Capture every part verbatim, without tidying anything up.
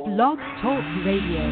Blog Talk Radio.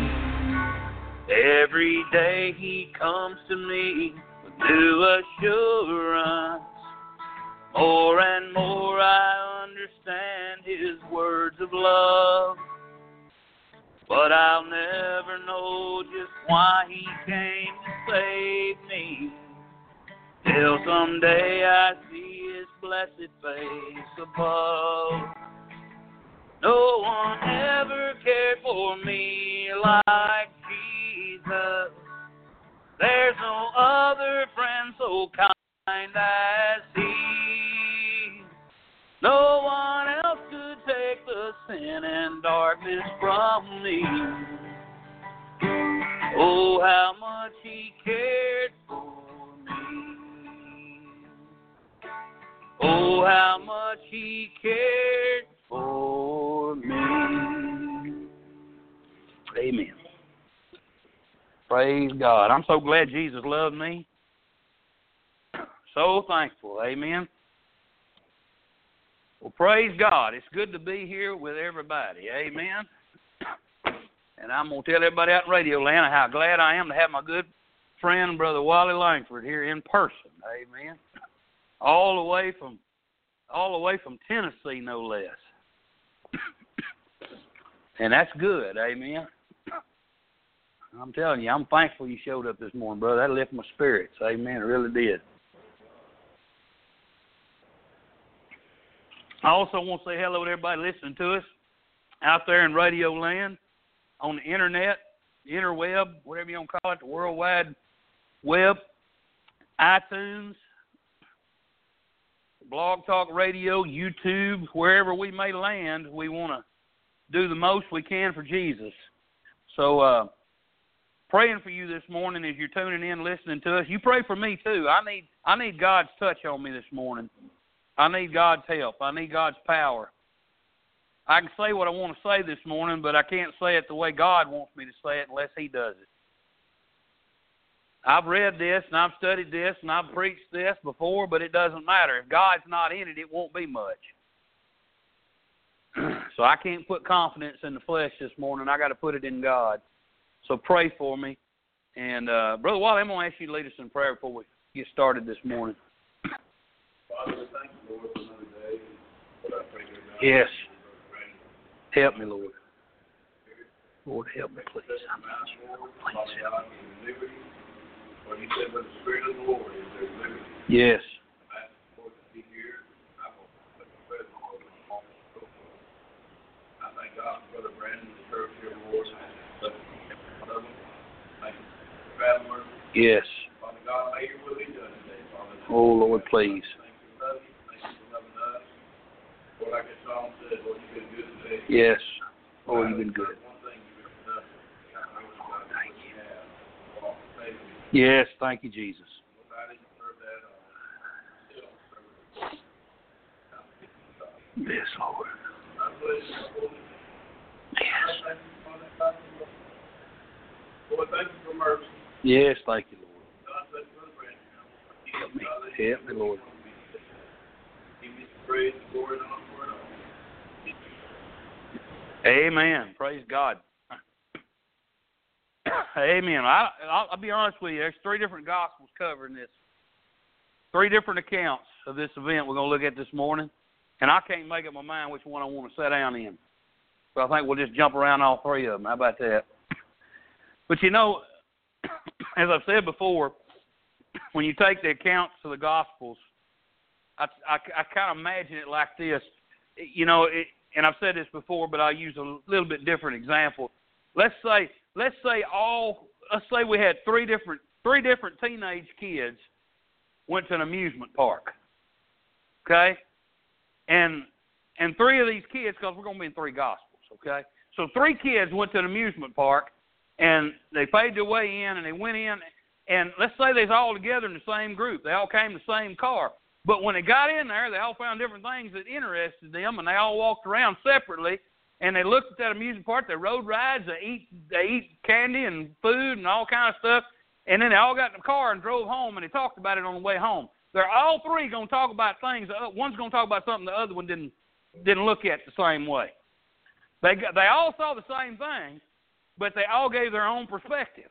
Every day he comes to me with new assurance. More and more I understand his words of love. But I'll never know just why he came to save me, till someday I see his blessed face above. No one ever cared for me like Jesus. There's no other friend so kind as he. No one else could take the sin and darkness from me. Oh, how much he cared for me. Oh, how much he cared for me. Amen. Praise God. I'm so glad Jesus loved me. So thankful. Amen. Well, praise God. It's good to be here with everybody. Amen. And I'm going to tell everybody out in Radio Land how glad I am to have my good friend, Brother Wally Langford, here in person. Amen. All the way from, all the way from Tennessee, no less. And that's good. Amen. I'm telling you, I'm thankful you showed up this morning, brother. That lifted my spirits. Amen. It really did. I also want to say hello to everybody listening to us out there in Radio Land, on the internet, the interweb, whatever you want to call it, the World Wide Web, iTunes, Blog Talk Radio, YouTube, wherever we may land, we want to do the most we can for Jesus. So, uh, praying for you this morning as you're tuning in, listening to us. You pray for me too. I need I need God's touch on me this morning. I need God's help. I need God's power. I can say what I want to say this morning, but I can't say it the way God wants me to say it unless he does it. I've read this, and I've studied this, and I've preached this before, but it doesn't matter. If God's not in it, it won't be much. So I can't put confidence in the flesh this morning. I got to put it in God. So pray for me. And, uh, Brother Wally, I'm going to ask you to lead us in prayer before we get started this morning. Father, thank you, Lord, for another day. Lord, I pray that God yes. Help me, Lord. Lord, help me, please. I need you. Please help me. Lord, you said, "But the Spirit of the Lord is there liberty." Yes. I ask the Lord to be here. I hope that the presence of the Lord will go forth. I thank God for Brother Brandon, the church here, Lord. Bless him. Thank you for the traveler. Yes. Father God, may your will be done today, Father. Oh, Lord, please. Love you. Thank you for loving us. Lord, like the song said, Lord, you've been good today. Yes. Lord, you've been good. One thing you've done. Oh, thank you. Have. Thank you. Yes, thank you, Jesus. Lord, I didn't deserve that. Still deserve it. Yes, Lord. I bless you, Lord. Yes. Thank you for that. Lord, thank you for mercy. Yes, thank you, Lord. God, bless Brother Brandon. Help me. Help me, Lord. Give me the praise, the glory, and honor for it all. Amen. Praise God. Amen. I, I'll, I'll be honest with you. There's three different gospels covering this. Three different accounts of this event we're going to look at this morning. And I can't make up my mind which one I want to sit down in. So I think we'll just jump around all three of them. How about that? But you know, as I've said before, when you take the accounts of the Gospels, I, I, I kind of imagine it like this. You know, it, and I've said this before, but I'll use a little bit different example. Let's say, let's say all, let's say we had three different, three different teenage kids went to an amusement park. Okay, and and three of these kids, because we're going to be in three Gospels. Okay, so three kids went to an amusement park, and they paid their way in, and they went in. And let's say they're all together in the same group. They all came in the same car. But when they got in there, they all found different things that interested them, and they all walked around separately. And they looked at that amusement park. They rode rides. They eat, they eat candy and food and all kind of stuff. And then they all got in the car and drove home, and they talked about it on the way home. They're all three going to talk about things. One's going to talk about something the other one didn't didn't look at the same way. They got, they all saw the same thing, but they all gave their own perspective.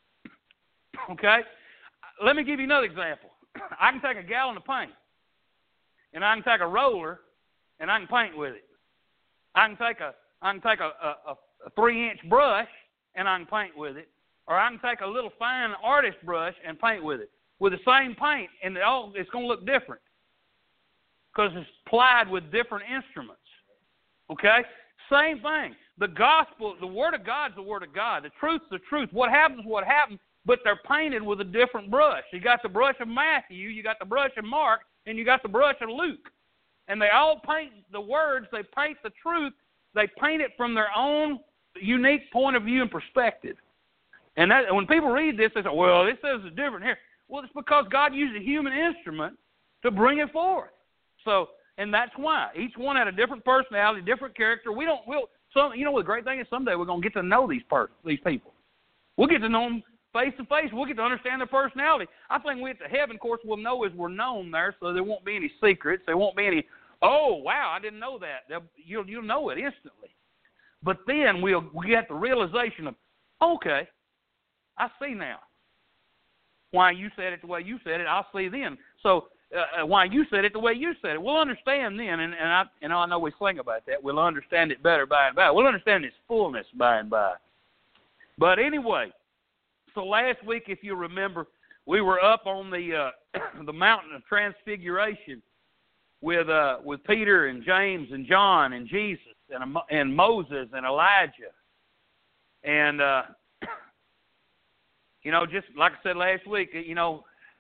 Okay? Let me give you another example. I can take a gallon of paint, and I can take a roller, and I can paint with it. I can take a I can take a, a, a three-inch brush, and I can paint with it. Or I can take a little fine artist brush and paint with it. With the same paint, and it all, it's going to look different because it's plied with different instruments. Okay? Same thing. The gospel, the Word of God is the Word of God. The truth is the truth. What happens is what happens, but they're painted with a different brush. You got the brush of Matthew, you got the brush of Mark, and you got the brush of Luke. And they all paint the words, they paint the truth, they paint it from their own unique point of view and perspective. And that, when people read this, they say, well, this says it's different here. Well, it's because God used a human instrument to bring it forth. So, and that's why. Each one had a different personality, different character. We don't, we'll, some, you know, the great thing is someday we're going to get to know these per, these people. We'll get to know them face to face. We'll get to understand their personality. I think we get to heaven, of course, we'll know as we're known there, so there won't be any secrets. There won't be any, oh, wow, I didn't know that. They'll, you'll, you'll know it instantly. But then we'll, we'll get the realization of, okay, I see now. Why you said it the way you said it, I'll see then. So uh, why you said it the way you said it, we'll understand then. And, and I, and I know we sing about that. We'll understand it better by and by. We'll understand its fullness by and by. But anyway, so last week, if you remember, we were up on the uh, the mountain of Transfiguration with uh, with Peter and James and John and Jesus and and Moses and Elijah. And uh, you know, just like I said last week, you know,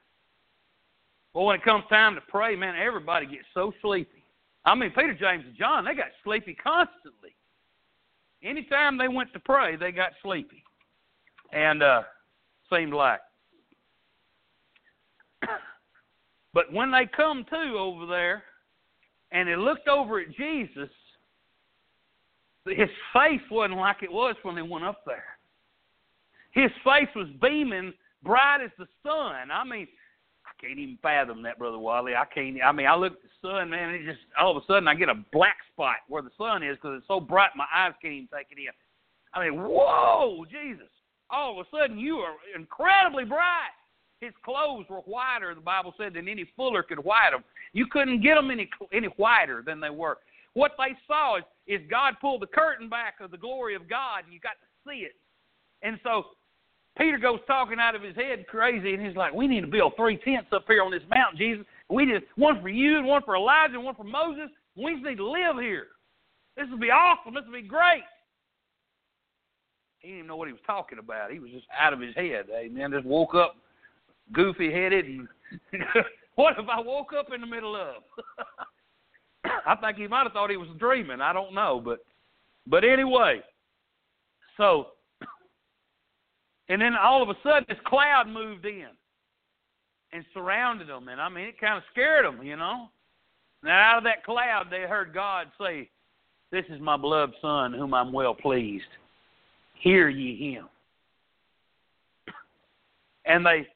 well, when it comes time to pray, man, everybody gets so sleepy. I mean, Peter, James, and John, they got sleepy constantly. Anytime they went to pray, they got sleepy. And uh, seemed like. But when they come to over there, and they looked over at Jesus, his face wasn't like it was when they went up there. His face was beaming bright as the sun. I mean, I can't even fathom that, Brother Wally. I can't. I mean, I look at the sun, man, and it just, all of a sudden I get a black spot where the sun is because it's so bright my eyes can't even take it in. I mean, whoa, Jesus. All of a sudden you are incredibly bright. His clothes were whiter, the Bible said, than any fuller could white them. You couldn't get them any, any whiter than they were. What they saw is, is God pulled the curtain back of the glory of God, and you got to see it. And so Peter goes talking out of his head crazy, and he's like, we need to build three tents up here on this mountain, Jesus. We need one for you, and one for Elijah, and one for Moses. We just need to live here. This will be awesome. This will be great. He didn't even know what he was talking about. He was just out of his head. Amen. Just woke up goofy-headed. And what if I woke up in the middle of? I think he might have thought he was dreaming. I don't know. But, but anyway, so... And then all of a sudden, this cloud moved in and surrounded them. And, I mean, it kind of scared them, you know. And out of that cloud, they heard God say, this is my beloved Son, whom I'm well pleased. Hear ye him. And they,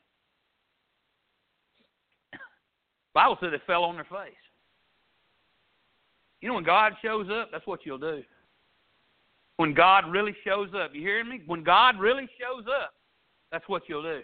the Bible said they fell on their face. You know, when God shows up, that's what you'll do. When God really shows up, you hearing me? When God really shows up, that's what you'll do.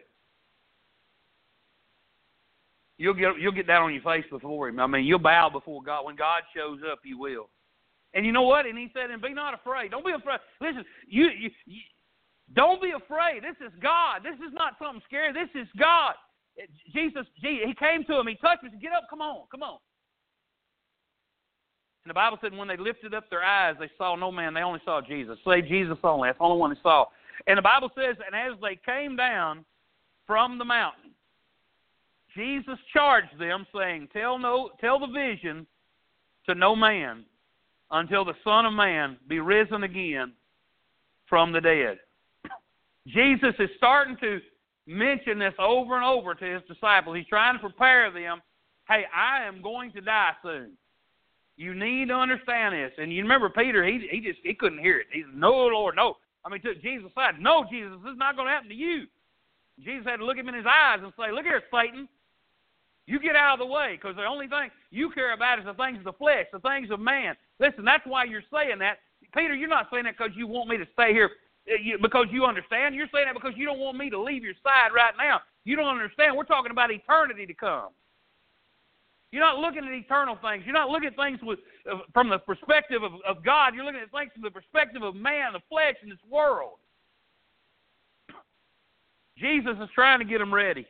You'll get you'll get down on your face before Him. I mean, you'll bow before God. When God shows up, you will. And you know what? And He said, and be not afraid. Don't be afraid. Listen, you, you, you don't be afraid. This is God. This is not something scary. This is God. Jesus, He came to him. He touched him. He said, get up. Come on. Come on. And the Bible said when they lifted up their eyes, they saw no man. They only saw Jesus. Say Jesus only. That's the only one they saw. And the Bible says, and as they came down from the mountain, Jesus charged them, saying, Tell no, tell the vision to no man until the Son of Man be risen again from the dead. Jesus is starting to mention this over and over to His disciples. He's trying to prepare them. Hey, I am going to die soon. You need to understand this. And you remember Peter, he he just he couldn't hear it. He said, no, Lord, no. I mean, he took Jesus aside. No, Jesus, this is not going to happen to you. Jesus had to look him in his eyes and say, look here, Satan. You get out of the way, because the only thing you care about is the things of the flesh, the things of man. Listen, that's why you're saying that, Peter, you're not saying that because you want me to stay here because you understand. You're saying that because you don't want me to leave your side right now. You don't understand. We're talking about eternity to come. You're not looking at eternal things. You're not looking at things with, uh, from the perspective of, of God. You're looking at things from the perspective of man, the flesh, in this world. Jesus is trying to get them ready.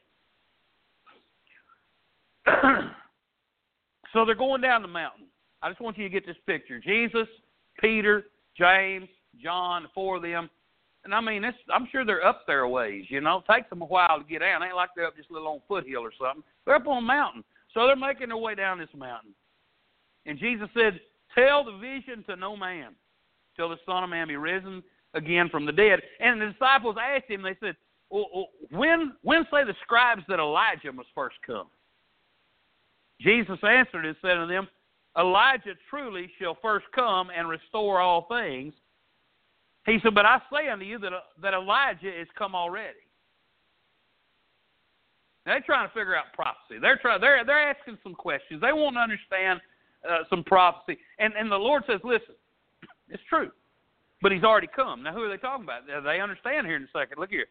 So they're going down the mountain. I just want you to get this picture. Jesus, Peter, James, John, the four of them. And I mean, it's, I'm sure they're up there a ways, you know. It takes them a while to get down. It ain't like they're up just a little on foothill or something. They're up on a mountain. So they're making their way down this mountain. And Jesus said, tell the vision to no man till the Son of Man be risen again from the dead. And the disciples asked him, they said, well, when, when say the scribes that Elijah must first come? Jesus answered and said to them, Elijah truly shall first come and restore all things. He said, but I say unto you that, that Elijah is come already. Now, they're trying to figure out prophecy. They're trying. They're they're asking some questions. They want to understand uh, some prophecy. And and the Lord says, listen, it's true, but He's already come. Now, who are they talking about? They understand here in a second. Look here.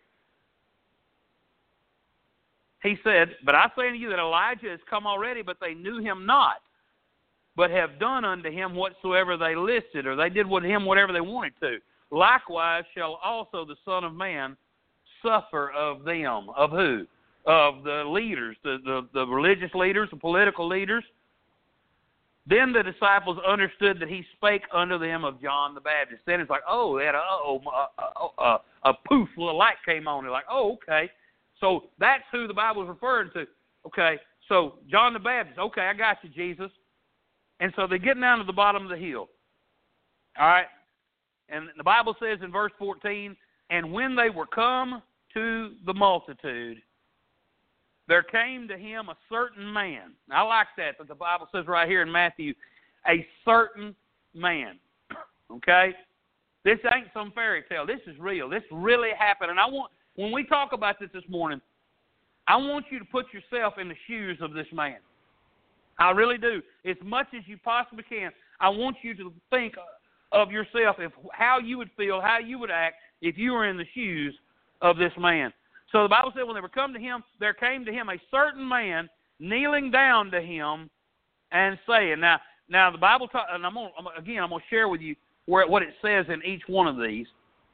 He said, but I say unto you that Elijah is come already, but they knew him not, but have done unto him whatsoever they listed, or they did with him whatever they wanted to. Likewise shall also the Son of Man suffer of them. Of who? Of the leaders, the, the, the religious leaders, the political leaders. Then the disciples understood that he spake unto them of John the Baptist. Then it's like, oh, they had a, uh-oh, a, a, a poof, a little light came on. They're like, oh, okay. So that's who the Bible is referring to. Okay, so John the Baptist. Okay, I got you, Jesus. And so they're getting down to the bottom of the hill. All right? And the Bible says in verse fourteen, and when they were come to the multitude, there came to him a certain man. I like that, that the Bible says right here in Matthew, a certain man. Okay? This ain't some fairy tale. This is real. This really happened. And I want, when we talk about this this morning, I want you to put yourself in the shoes of this man. I really do. As much as you possibly can, I want you to think of yourself, if how you would feel, how you would act if you were in the shoes of this man. So the Bible said when they were come to him, there came to him a certain man kneeling down to him and saying, now, now the Bible, ta- and I'm gonna, again, I'm going to share with you where, what it says in each one of these.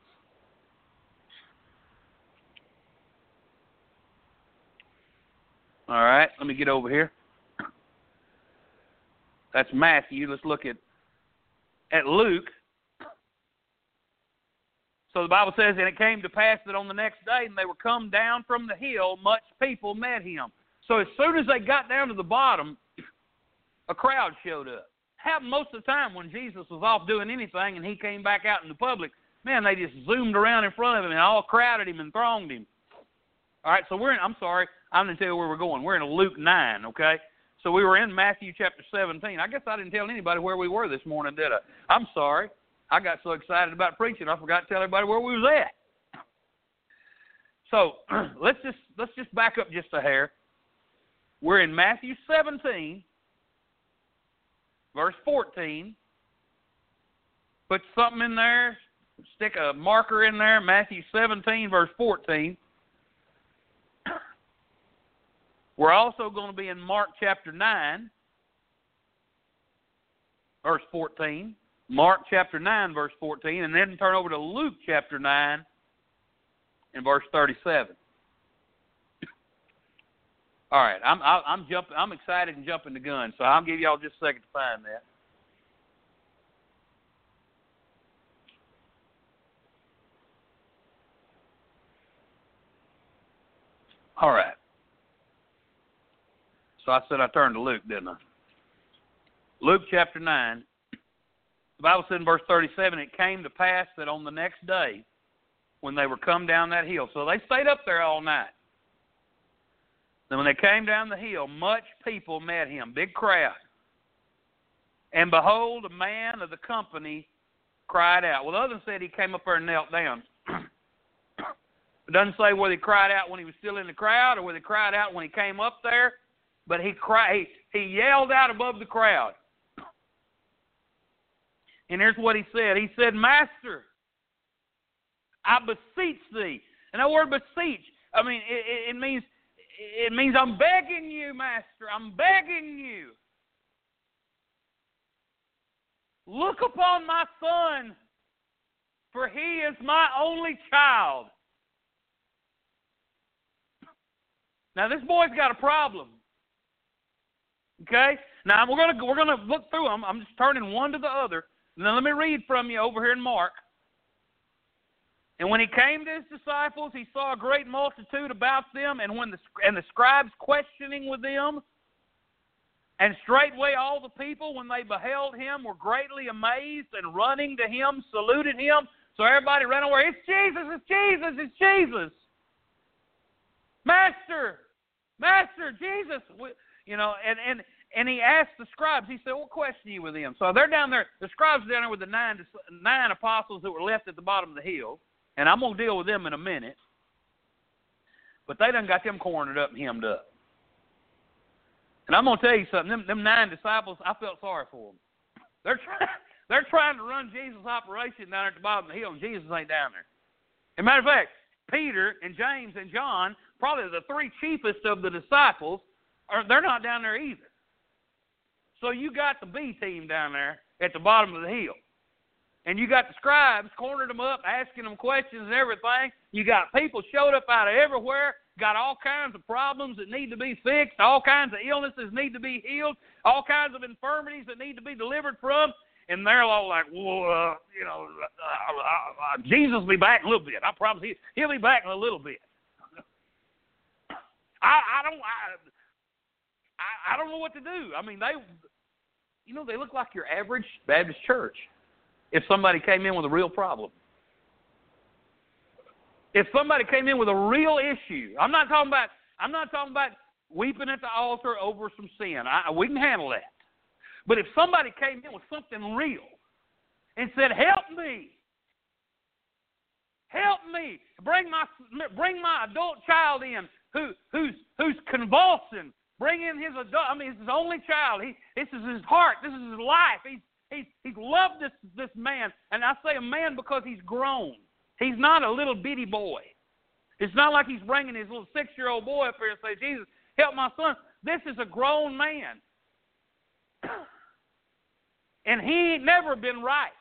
All right, let me get over here. That's Matthew. Let's look at, at Luke. So the Bible says, and it came to pass that on the next day, and they were come down from the hill, much people met him. So as soon as they got down to the bottom, a crowd showed up. Happened most of the time when Jesus was off doing anything and he came back out in the public, man, they just zoomed around in front of him and all crowded him and thronged him. All right, so we're in, I'm sorry, I'm going to tell you where we're going. We're in Luke nine, okay? So we were in Matthew chapter seventeen. I guess I didn't tell anybody where we were this morning, did I? I'm sorry. I got so excited about preaching, I forgot to tell everybody where we was at. So let's just let's just back up just a hair. We're in Matthew seventeen, verse fourteen. Put something in there. Stick a marker in there. Matthew seventeen, verse fourteen. We're also going to be in Mark chapter nine, verse fourteen. Mark chapter nine, verse fourteen, and then turn over to Luke chapter nine and verse thirty-seven. All right, I'm I'm jumping. I'm excited and jumping the gun, so I'll give y'all just a second to find that. All right. So I said I turned to Luke, didn't I? Luke chapter nine. The Bible said in verse thirty-seven, it came to pass that on the next day, when they were come down that hill, so they stayed up there all night. Then when they came down the hill, much people met him, big crowd. And behold, a man of the company cried out. Well, the other said he came up there and knelt down. It doesn't say whether he cried out when he was still in the crowd or whether he cried out when he came up there, but he cried, he, he yelled out above the crowd. And here's what he said. He said, Master, I beseech thee. And that word beseech, I mean, it, it means it means I'm begging you, Master. I'm begging you. Look upon my son, for he is my only child. Now this boy's got a problem. Okay? Now we're gonna we're gonna look through them. I'm just turning one to the other. Now let me read from you over here in Mark. And when he came to his disciples, he saw a great multitude about them, and when the and the scribes questioning with them. And straightway all the people, when they beheld him, were greatly amazed, and running to him, saluted him. So everybody ran over. It's Jesus! It's Jesus! It's Jesus! Master! Master! Jesus! You know, and and and he asked the scribes. He said, "What question are you with them?" So they're down there. The scribes are down there with the nine nine apostles that were left at the bottom of the hill. And I'm going to deal with them in a minute. But they done got them cornered up and hemmed up. And I'm going to tell you something. Them, them nine disciples, I felt sorry for them. They're, try, they're trying to run Jesus' operation down at the bottom of the hill, and Jesus ain't down there. As a matter of fact, Peter and James and John, probably the three chiefest of the disciples, are they're not down there either. So you got the B team down there at the bottom of the hill. And you got the scribes cornered them up, asking them questions and everything. You got people showed up out of everywhere, got all kinds of problems that need to be fixed, all kinds of illnesses need to be healed, all kinds of infirmities that need to be delivered from. And they're all like, well, uh, you know, uh, uh, uh, Jesus will be back in a little bit. I promise he, he'll be back in a little bit. I, I don't, I, I, I don't know what to do. I mean, they, you know, they look like your average Baptist church. If somebody came in with a real problem. If somebody came in with a real issue. I'm not talking about I'm not talking about weeping at the altar over some sin. I, we can handle that. But if somebody came in with something real and said, "Help me. Help me. Bring my bring my adult child in who who's who's convulsing. Bring in his adult I mean it's his only child. He this is his heart. This is his life. He's He's, he's loved this, this man, and I say a man because he's grown. He's not a little bitty boy. It's not like he's bringing his little six-year-old boy up here and say, "Jesus, help my son." This is a grown man. And he ain't never been right.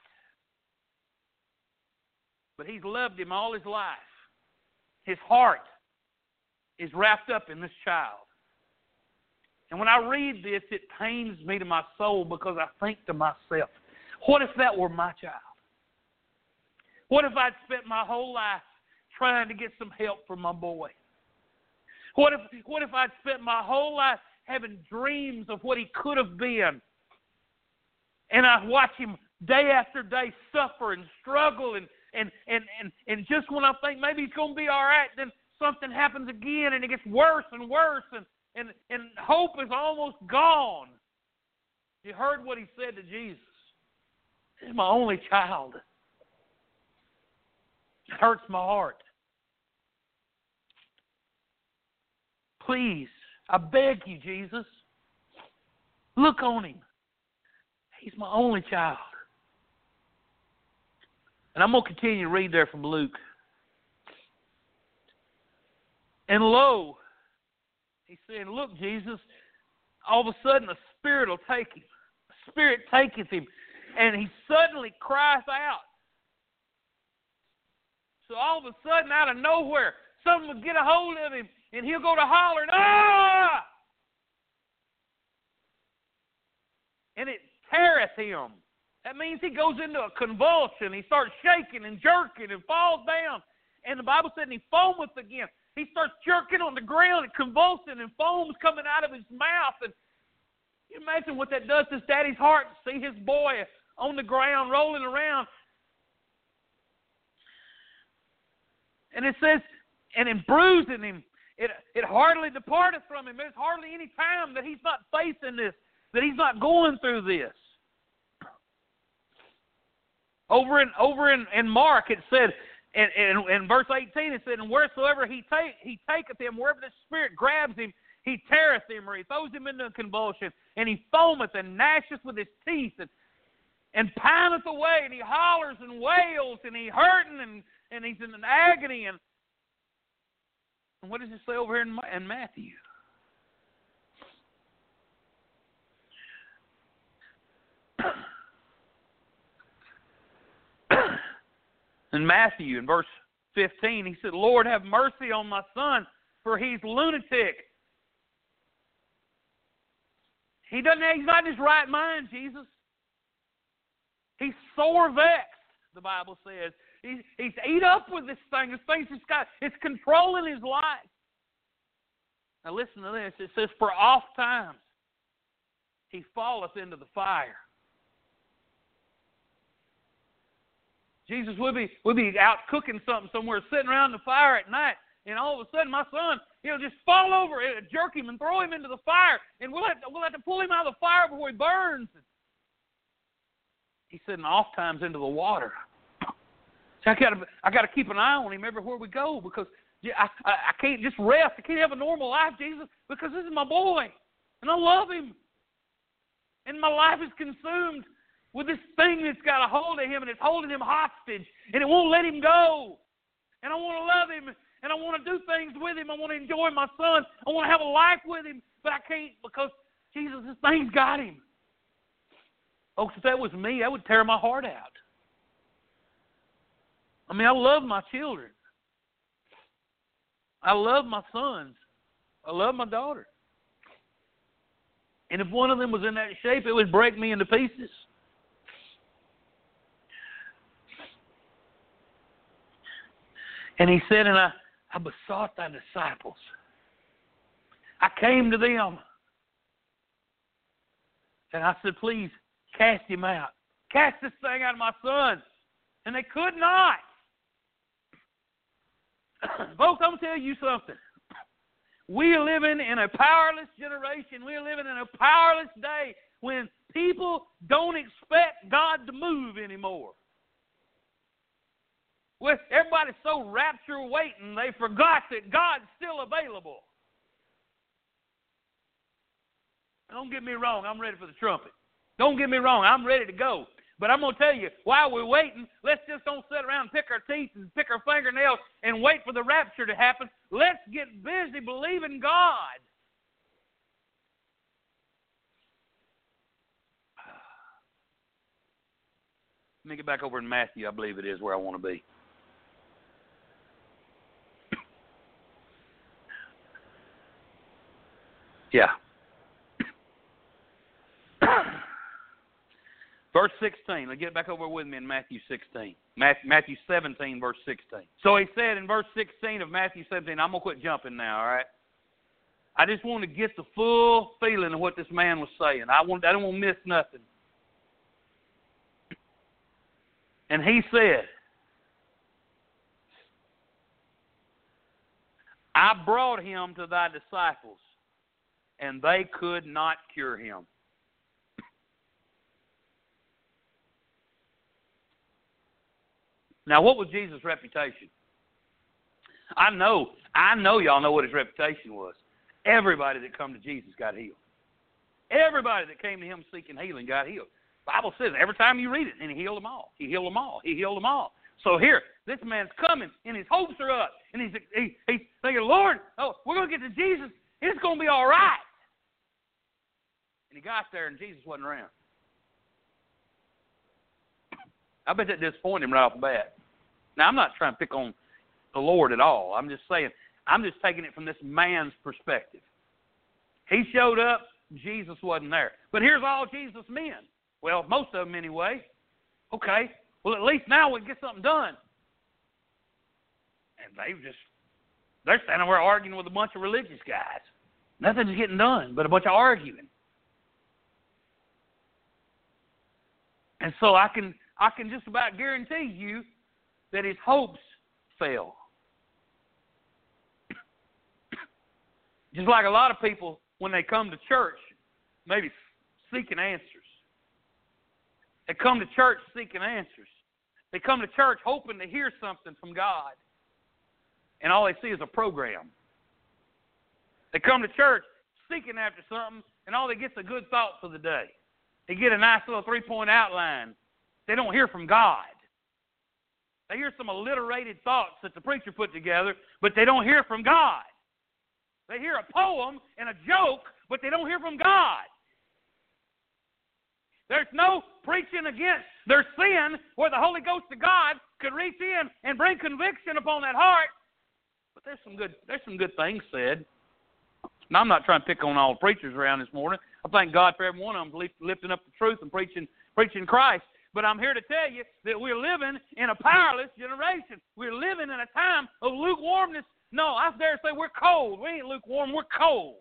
But he's loved him all his life. His heart is wrapped up in this child. And when I read this, it pains me to my soul because I think to myself, what if that were my child? What if I'd spent my whole life trying to get some help for my boy? What if, what if I'd spent my whole life having dreams of what he could have been? And I watch him day after day suffer and struggle, and, and, and, and, and just when I think maybe he's going to be all right, then something happens again, and it gets worse and worse, and And, and hope is almost gone. You heard what he said to Jesus. He's my only child. It hurts my heart. Please, I beg you, Jesus, look on him. He's my only child. And I'm going to continue to read there from Luke. And lo, he's saying, "Look, Jesus," all of a sudden a spirit will take him. A spirit taketh him. And he suddenly cries out. So all of a sudden, out of nowhere, someone will get a hold of him, and he'll go to hollering, "Ah!" And it teareth him. That means he goes into a convulsion. He starts shaking and jerking and falls down. And the Bible said, and he foameth again. He starts jerking on the ground and convulsing, and foam's coming out of his mouth. And you imagine what that does to his daddy's heart to see his boy on the ground rolling around. And it says, and in bruising him, it, it hardly departeth from him. There's hardly any time that he's not facing this, that he's not going through this. Over in over in, in Mark, it said, In, in, in verse eighteen, it said, "And wheresoever he take he taketh him, wherever the Spirit grabs him, he teareth him," or he throws him into a convulsion, "and he foameth and gnasheth with his teeth." And and pineth away, and he hollers and wails, and he's hurting, and, and he's in an agony. And, and what does it say over here in, in Matthew? In Matthew, in verse fifteen, he said, Lord, have mercy on my son, for he's lunatic. He doesn't, he's not in his right mind, Jesus. He's sore vexed, the Bible says. He's, he's eat up with this thing. This thing's just got, it's controlling his life. Now listen to this. It says, for oft times he falleth into the fire. Jesus, we'll be, we'll be out cooking something somewhere, sitting around the fire at night, and all of a sudden my son, he'll just fall over, it'll jerk him and throw him into the fire, and we'll have to, we'll have to pull him out of the fire before he burns. He said, and oft times into the water. So I got to I got to keep an eye on him everywhere we go, because I, I I can't just rest. I can't have a normal life, Jesus, because this is my boy, and I love him, and my life is consumed with this thing that's got a hold of him, and it's holding him hostage, and it won't let him go. And I want to love him, and I want to do things with him. I want to enjoy my son. I want to have a life with him, but I can't because, Jesus, this thing's got him. Folks, if that was me, that would tear my heart out. I mean, I love my children. I love my sons. I love my daughter. And if one of them was in that shape, it would break me into pieces. And he said, and I, I besought thy disciples. I came to them. And I said, please, cast him out. Cast this thing out of my son. And they could not. Folks, I'm going to tell you something. We are living in a powerless generation. We are living in a powerless day when people don't expect God to move anymore. Well, everybody's so rapture waiting, they forgot that God's still available. Don't get me wrong, I'm ready for the trumpet. Don't get me wrong, I'm ready to go. But I'm going to tell you, while we're waiting, let's just don't sit around and pick our teeth and pick our fingernails and wait for the rapture to happen. Let's get busy believing God. Let me get back over in Matthew, I believe it is where I want to be. Yeah. Verse sixteen. Let's get back over with me in Matthew sixteen. Matthew seventeen, verse sixteen. So he said in verse sixteen of Matthew seventeen, I'm going to quit jumping now, all right? I just want to get the full feeling of what this man was saying. I, want, I don't want to miss nothing. And he said, I brought him to thy disciples, and they could not cure him. Now, what was Jesus' reputation? I know, I know y'all know what his reputation was. Everybody that come to Jesus got healed. Everybody that came to him seeking healing got healed. The Bible says every time you read it, and he healed them all. He healed them all. He healed them all. So here, this man's coming, and his hopes are up. And he's, he, he's thinking, Lord, oh, we're going to get to Jesus. It's going to be all right. And he got there, and Jesus wasn't around. I bet that disappointed him right off the bat. Now, I'm not trying to pick on the Lord at all. I'm just saying, I'm just taking it from this man's perspective. He showed up, Jesus wasn't there. But here's all Jesus' men. Well, most of them anyway. Okay, well, at least now we can get something done. And they just, they're standing there arguing with a bunch of religious guys. Nothing's getting done but a bunch of arguing. And so I can I can just about guarantee you that his hopes fell. Just like a lot of people, when they come to church, maybe seeking answers. They come to church seeking answers. They come to church hoping to hear something from God. And all they see is a program. They come to church seeking after something, and all they get is a good thought for the day. They get a nice little three-point outline They don't hear from God. They hear some alliterated thoughts that the preacher put together, but they don't hear from God. They hear a poem and a joke, but they don't hear from God. There's no preaching against their sin where the Holy Ghost of God could reach in and bring conviction upon that heart. But there's some good, there's some good things said. Now, I'm not trying to pick on all the preachers around this morning. I thank God for every one of them lifting up the truth and preaching, preaching Christ. But I'm here to tell you that we're living in a powerless generation. We're living in a time of lukewarmness. No, I dare say we're cold. We ain't lukewarm, we're cold.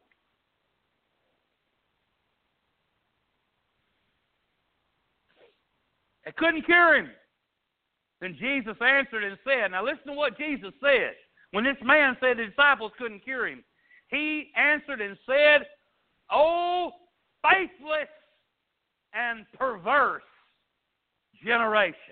They couldn't cure him. Then Jesus answered and said, now listen to what Jesus said. When this man said the disciples couldn't cure him, he answered and said, "O faithless and perverse generation."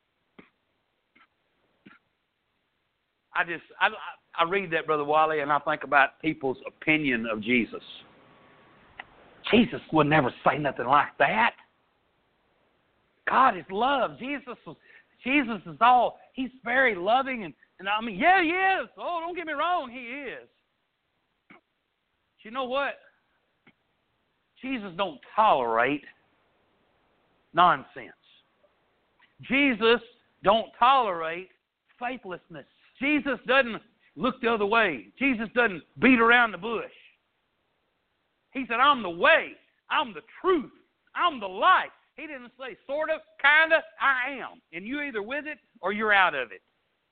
I just, I, I read that, Brother Wally, and I think about people's opinion of Jesus. Jesus would never say nothing like that. God is love. Jesus is, Jesus is all, he's very loving. And, and I mean, yeah, he is. Oh, don't get me wrong, he is. But you know what? Jesus don't tolerate nonsense. Jesus don't tolerate faithlessness. Jesus doesn't look the other way. Jesus doesn't beat around the bush. He said, I'm the way, I'm the truth, I'm the life. He didn't say sort of, kind of, I am. And you're either with it or you're out of it.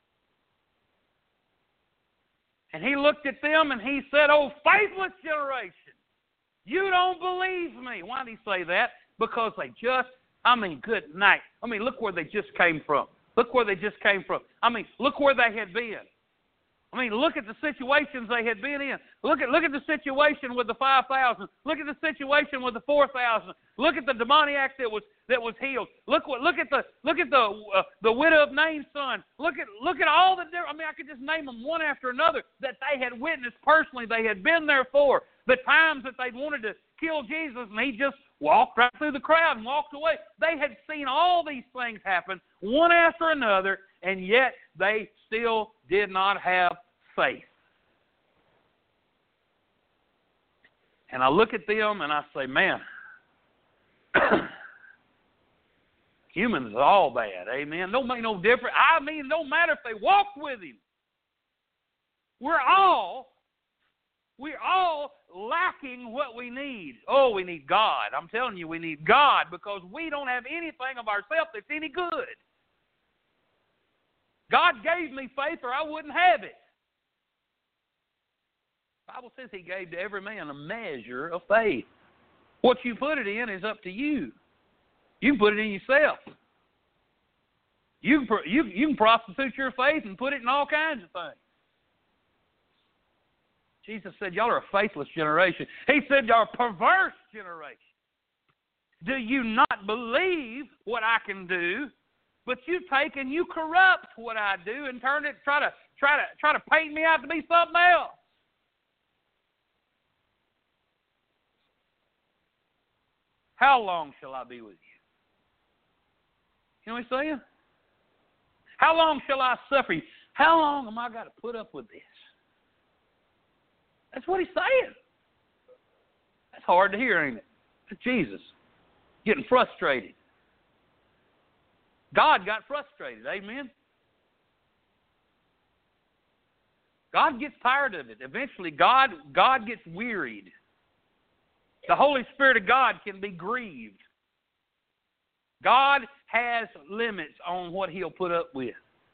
And he looked at them and he said, "Oh, faithless generation, you don't believe me." Why did he say that? Because they just, I mean, good night. I mean, look where they just came from. Look where they just came from. I mean, look where they had been. I mean, look at the situations they had been in. Look at look at the situation with the five thousand. Look at the situation with the four thousand. Look at the demoniac that was that was healed. Look what look at the look at the uh, the widow of Nain's son. Look at look at all the different. I mean, I could just name them one after another that they had witnessed personally. They had been there for the times that they wanted to kill Jesus, and he just walked right through the crowd and walked away. They had seen all these things happen one after another, and yet they still did not have faith. And I look at them and I say, man, humans are all bad, amen? Don't make no difference. I mean, no matter if they walked with him. We're all, we're all lacking what we need. Oh, we need God. I'm telling you, we need God because we don't have anything of ourselves that's any good. God gave me faith or I wouldn't have it. The Bible says he gave to every man a measure of faith. What you put it in is up to you. You can put it in yourself. You can, you, you can prostitute your faith and put it in all kinds of things. Jesus said, y'all are a faithless generation. He said, y'all are a perverse generation. Do you not believe what I can do? But you take and you corrupt what I do and turn it, try to try to try to paint me out to be something else. How long shall I be with you? You know what he's saying? How long shall I suffer you? How long am I got to put up with this? That's what he's saying. That's hard to hear, ain't it? That's Jesus getting frustrated. God got frustrated, amen? God gets tired of it. Eventually, God, God gets wearied. The Holy Spirit of God can be grieved. God has limits on what he'll put up with.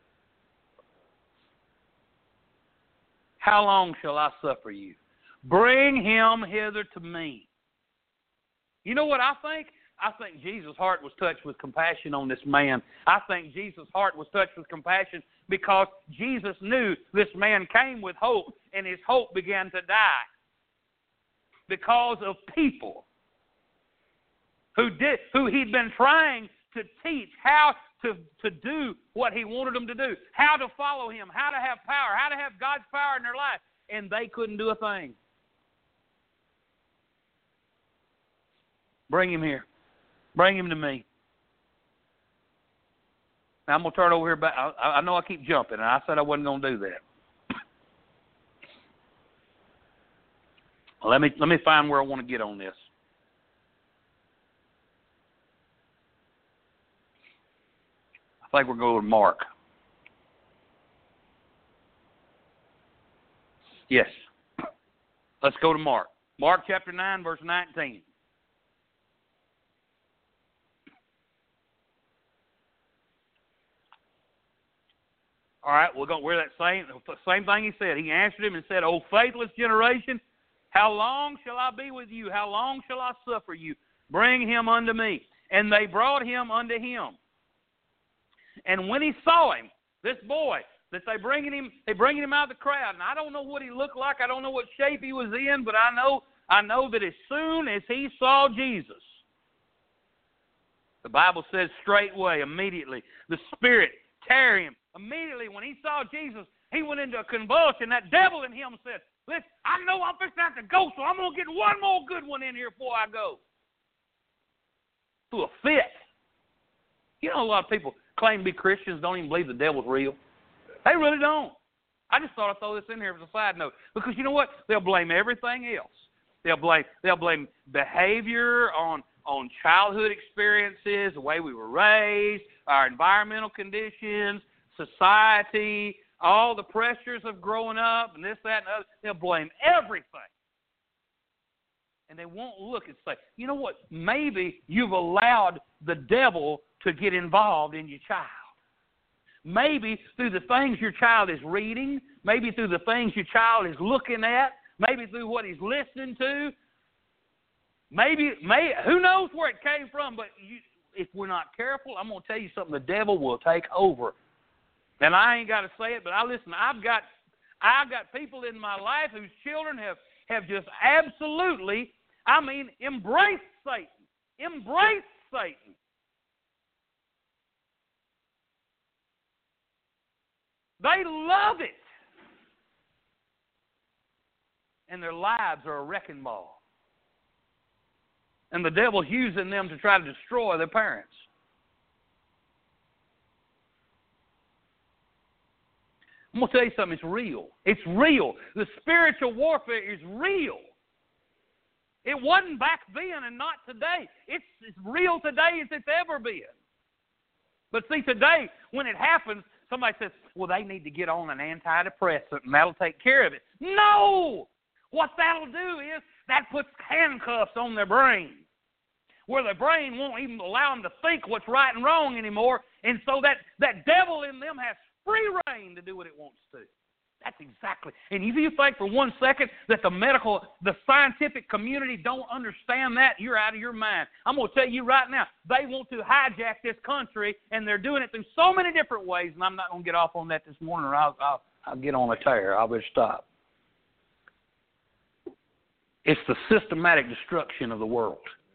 How long shall I suffer you? Bring him hither to me. You know what I think? I think Jesus' heart was touched with compassion on this man. I think Jesus' heart was touched with compassion because Jesus knew this man came with hope, and his hope began to die because of people who did, who he'd been trying to teach how to, to do what he wanted them to do, how to follow him, how to have power, how to have God's power in their life, and they couldn't do a thing. Bring him here. Bring him to me. Now, I'm going to turn over here back. I, I know I keep jumping, and I said I wasn't going to do that. Let me let me find where I want to get on this. I think we're going to Mark. Yes. Let's go to Mark. Mark chapter nine, verse nineteen. All right, we're going. We're that same same thing he said. He answered him and said, "O faithless generation, how long shall I be with you? How long shall I suffer you? Bring him unto me." And they brought him unto him. And when he saw him, this boy that they bringing him, they bringing him out of the crowd, and I don't know what he looked like. I don't know what shape he was in, but I know I know that as soon as he saw Jesus, the Bible says straightway, immediately, the Spirit tear him. Immediately, when he saw Jesus, he went into a convulsion. That devil in him said, "Listen, I know I'm fixing to have to go, so I'm going to get one more good one in here before I go." To a fit. You know, a lot of people claim to be Christians, don't even believe the devil's real. They really don't. I just thought I'd throw this in here as a side note. Because you know what? They'll blame everything else. They'll blame they'll blame behavior on, on childhood experiences, the way we were raised, our environmental conditions, society, all the pressures of growing up, and this, that, and other. They'll blame everything. And they won't look and say, you know what? Maybe you've allowed the devil to get involved in your child. Maybe through the things your child is reading, maybe through the things your child is looking at, maybe through what he's listening to. Maybe, may, who knows where it came from, but you, if we're not careful, I'm going to tell you something, the devil will take over. And I ain't got to say it, but I listen, I've got I've got people in my life whose children have, have just absolutely, I mean, embraced Satan. Embraced Satan. They love it. And their lives are a wrecking ball. And the devil's using them to try to destroy their parents. I'm going to tell you something. It's real. It's real. The spiritual warfare is real. It wasn't back then and not today. It's as real today as it's ever been. But see, today, when it happens, somebody says, well, they need to get on an antidepressant and that'll take care of it. No! What that'll do is that puts handcuffs on their brain, where their brain won't even allow them to think what's right and wrong anymore. And so that, that devil in them has free reign to do what it wants to. That's exactly. And if you think for one second that the medical, the scientific community don't understand that, you're out of your mind. I'm going to tell you right now, they want to hijack this country, and they're doing it through so many different ways, and I'm not going to get off on that this morning, or I'll, I'll, I'll get on a tear. I'll just stop. It's the systematic destruction of the world.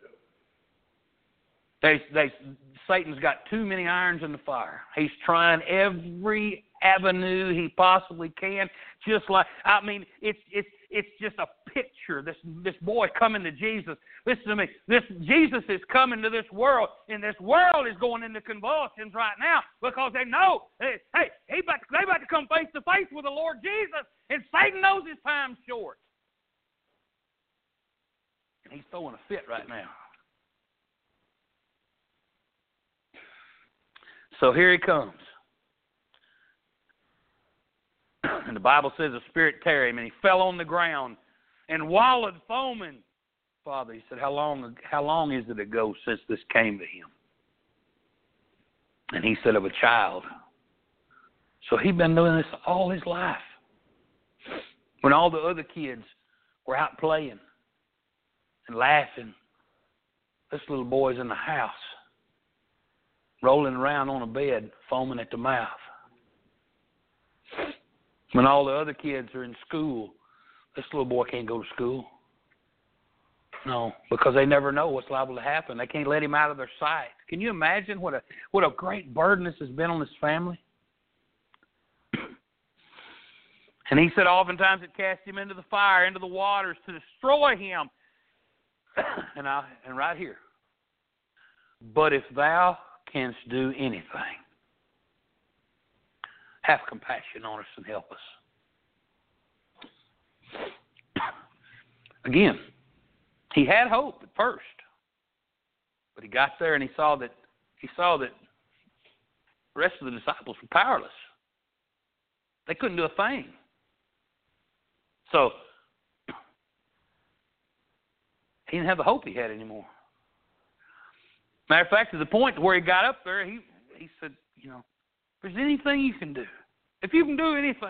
They, they, Satan's got too many irons in the fire. He's trying every avenue he possibly can. Just like, I mean, it's it's it's just a picture. This this boy coming to Jesus. Listen to me. This Jesus is coming to this world, and this world is going into convulsions right now because they know, hey, hey, he about to, they about to come face to face with the Lord Jesus, and Satan knows his time's short, and he's throwing a fit right now. So here he comes. And the Bible says the Spirit tear him, and he fell on the ground and wallowed foaming. Father, he said, how long, how long is it ago since this came to him? And he said, of a child. So he'd been doing this all his life. When all the other kids were out playing and laughing, this little boy's in the house, rolling around on a bed, foaming at the mouth. When all the other kids are in school, this little boy can't go to school. No, because they never know what's liable to happen. They can't let him out of their sight. Can you imagine what a what a great burden this has been on this family? And he said oftentimes it cast him into the fire, into the waters to destroy him. and I and right here. But if thou canst do anything, have compassion on us and help us. Again, he had hope at first, but he got there and he saw that he saw that the rest of the disciples were powerless. They couldn't do a thing. So he didn't have the hope he had anymore. Matter of fact, to the point where he got up there, he he said, you know, if there's anything you can do, if you can do anything.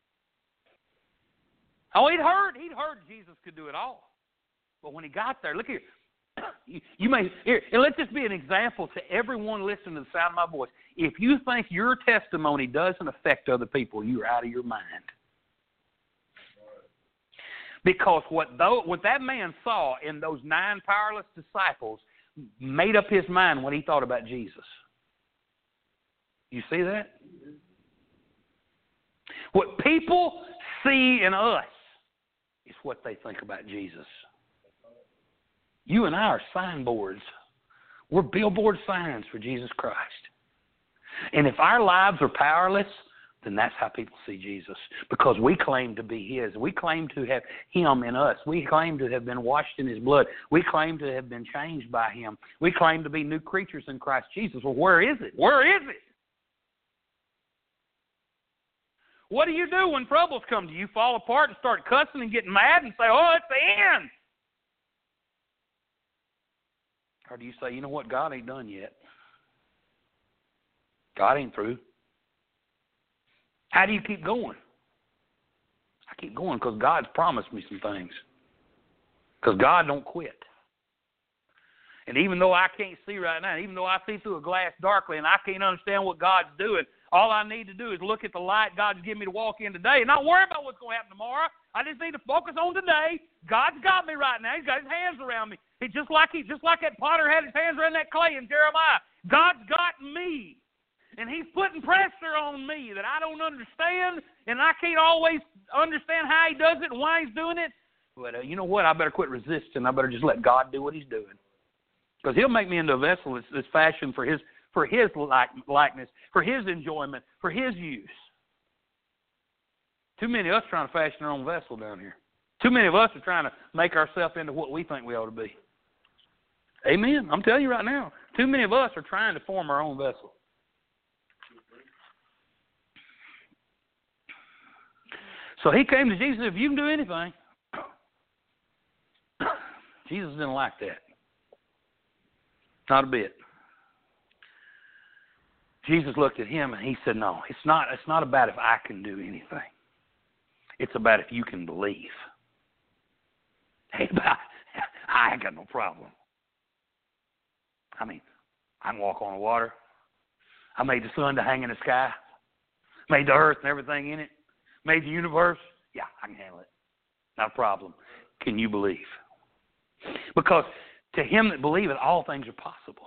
Oh, he'd heard, he'd heard Jesus could do it all. But when he got there, look here, you, you may, here, and let this be an example to everyone listening to the sound of my voice. If you think your testimony doesn't affect other people, you're out of your mind. Because what, though, what that man saw in those nine powerless disciples made up his mind when he thought about Jesus. You see that? What people see in us is what they think about Jesus. You and I are signboards. We're billboard signs for Jesus Christ. And if our lives are powerless, then that's how people see Jesus. Because we claim to be His. We claim to have Him in us. We claim to have been washed in His blood. We claim to have been changed by Him. We claim to be new creatures in Christ Jesus. Well, where is it? Where is it? What do you do when troubles come? Do you fall apart and start cussing and getting mad and say, oh, it's the end? Or do you say, you know what, God ain't done yet. God ain't through. How do you keep going? I keep going because God's promised me some things. Because God don't quit. And even though I can't see right now, even though I see through a glass darkly and I can't understand what God's doing, all I need to do is look at the light God's given me to walk in today and not worry about what's going to happen tomorrow. I just need to focus on today. God's got me right now. He's got His hands around me. He just like he, just like that potter had his hands around that clay in Jeremiah. God's got me. And He's putting pressure on me that I don't understand, and I can't always understand how He does it and why He's doing it. But uh, you know what? I better quit resisting. I better just let God do what He's doing. Because He'll make me into a vessel that's, that's fashioned for His for His like, likeness, for His enjoyment, for His use. Too many of us trying to fashion our own vessel down here. Too many of us are trying to make ourselves into what we think we ought to be. Amen. I'm telling you right now. Too many of us are trying to form our own vessel. So he came to Jesus and said, if you can do anything. Jesus didn't like that. Not a bit. Jesus looked at him and he said, no, it's not, it's not about if I can do anything. It's about if you can believe. Hey, I ain't got no problem. I mean, I can walk on the water. I made the sun to hang in the sky. Made the earth and everything in it. Made the universe. Yeah, I can handle it. Not a problem. Can you believe? Because to him that believeth, all things are possible.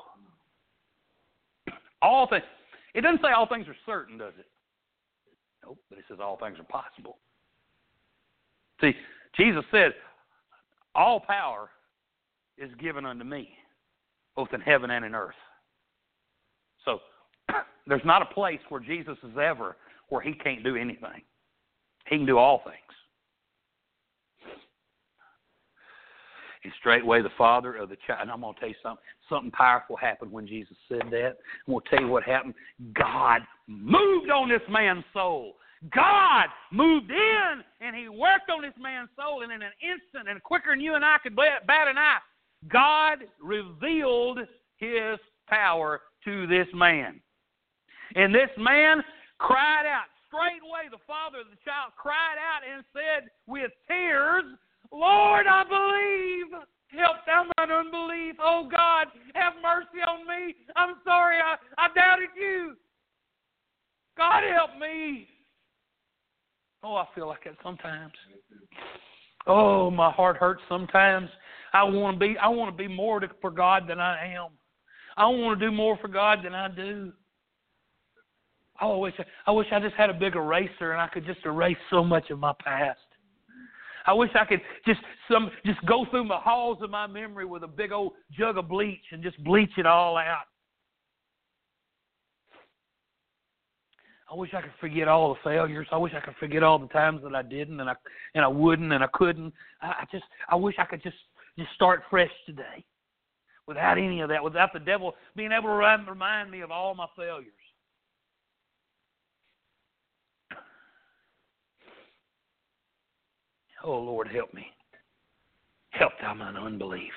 All things. It doesn't say all things are certain, does it? Nope, but it says all things are possible. See, Jesus said, all power is given unto me, both in heaven and in earth. So, there's not a place where Jesus is ever where he can't do anything. He can do all things. And straightway the father of the child, and I'm going to tell you something, something powerful happened when Jesus said that. I'm going to tell you what happened. God moved on this man's soul. God moved in, and he worked on this man's soul, and in an instant, and quicker than you and I could bat an eye, God revealed his power to this man. And this man cried out. Straightway the father of the child cried out and said with tears, Lord, I believe. Help thou mine unbelief. Oh, God, have mercy on me. I'm sorry I, I doubted you. God, help me. Oh, I feel like that sometimes. Oh, my heart hurts sometimes. I want to be I want to be more to, for God than I am. I want to do more for God than I do. I wish I wish I just had a big eraser and I could just erase so much of my past. I wish I could just some just go through the halls of my memory with a big old jug of bleach and just bleach it all out. I wish I could forget all the failures. I wish I could forget all the times that I didn't and I and I wouldn't and I couldn't. I, I just I wish I could just, just start fresh today without any of that, without the devil being able to remind me of all my failures. Oh, Lord, help me. Help thou mine unbelief.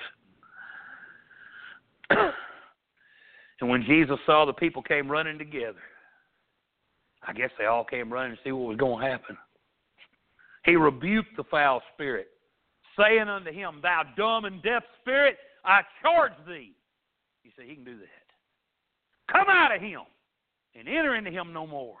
And when Jesus saw the people came running together, I guess they all came running to see what was going to happen. He rebuked the foul spirit, saying unto him, Thou dumb and deaf spirit, I charge thee. You say, he can do that. Come out of him and enter into him no more.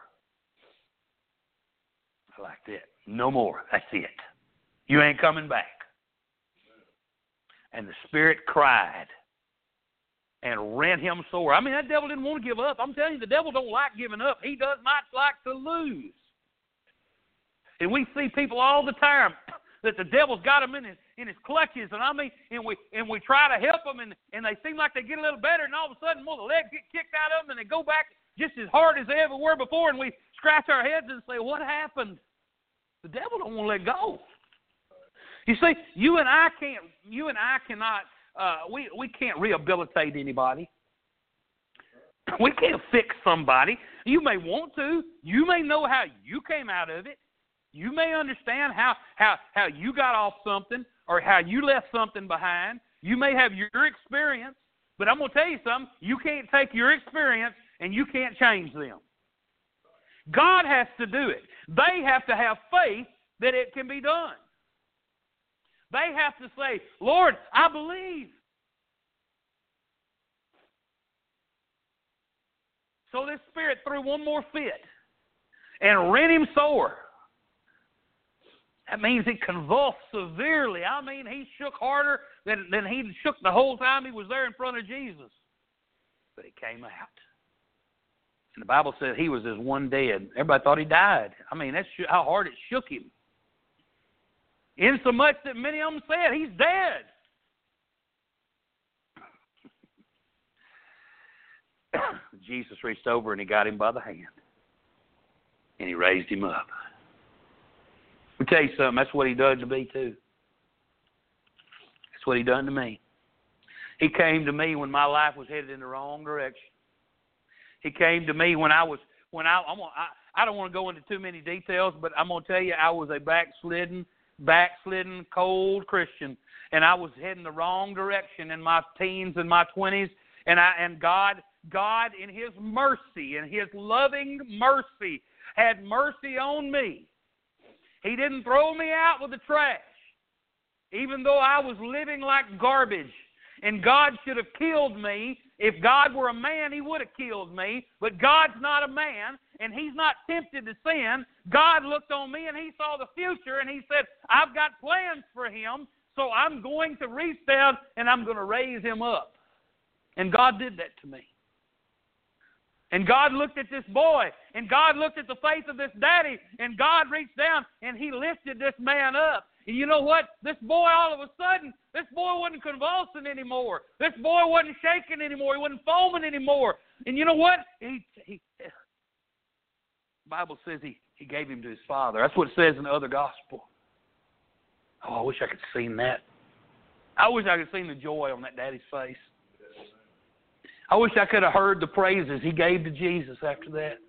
I like that. No more. That's it. You ain't coming back. And the spirit cried and rent him sore. I mean, that devil didn't want to give up. I'm telling you, the devil don't like giving up. He does not like to lose. And we see people all the time that the devil's got them in his, in his clutches. And I mean, and we and we try to help them, and, and they seem like they get a little better, and all of a sudden, well, the legs get kicked out of them, and they go back just as hard as they ever were before, and we scratch our heads and say, what happened? The devil don't want to let go. You see, you and I can't, you and I cannot, uh, we, we can't rehabilitate anybody. We can't fix somebody. You may want to. You may know how you came out of it. You may understand how, how, how you got off something or how you left something behind. You may have your experience, but I'm going to tell you something. You can't take your experience and you can't change them. God has to do it. They have to have faith that it can be done. They have to say, Lord, I believe. So this spirit threw one more fit and rent him sore. That means he convulsed severely. I mean, he shook harder than, than he shook the whole time he was there in front of Jesus. But he came out. And the Bible says he was as one dead. Everybody thought he died. I mean, that's how hard it shook him. Insomuch that many of them said, he's dead. Jesus reached over and he got him by the hand. And he raised him up. Let me tell you something, that's what he done to me too. That's what he done to me. He came to me when my life was headed in the wrong direction. He came to me when I was, when I, I'm gonna, I, I don't want to go into too many details, but I'm going to tell you I was a backslidden, backslidden, cold Christian. And I was heading the wrong direction in my teens and my twenties. And I, and God, God in His mercy, in His loving mercy, had mercy on me. He didn't throw me out with the trash, even though I was living like garbage. And God should have killed me. If God were a man, He would have killed me. But God's not a man, and He's not tempted to sin. God looked on me, and He saw the future, and He said, I've got plans for him, so I'm going to reach down, and I'm going to raise him up. And God did that to me. And God looked at this boy, and God looked at the faith of this daddy, and God reached down, and He lifted this man up. And you know what? This boy, all of a sudden, this boy wasn't convulsing anymore. This boy wasn't shaking anymore. He wasn't foaming anymore. And you know what? He, he, the Bible says he, he gave him to his father. That's what it says in the other gospel. Oh, I wish I could have seen that. I wish I could have seen the joy on that daddy's face. I wish I could have heard the praises he gave to Jesus after that.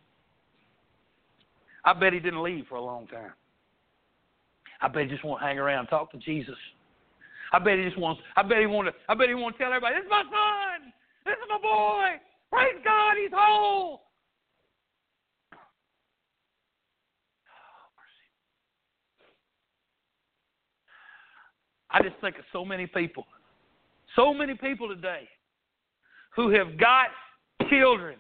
I bet he didn't leave for a long time. I bet he just want to hang around and talk to Jesus. I bet he just wants. I bet he want to. I bet he want to tell everybody, "This is my son. This is my boy. Praise God, he's whole." I just think of so many people, so many people today who have got children,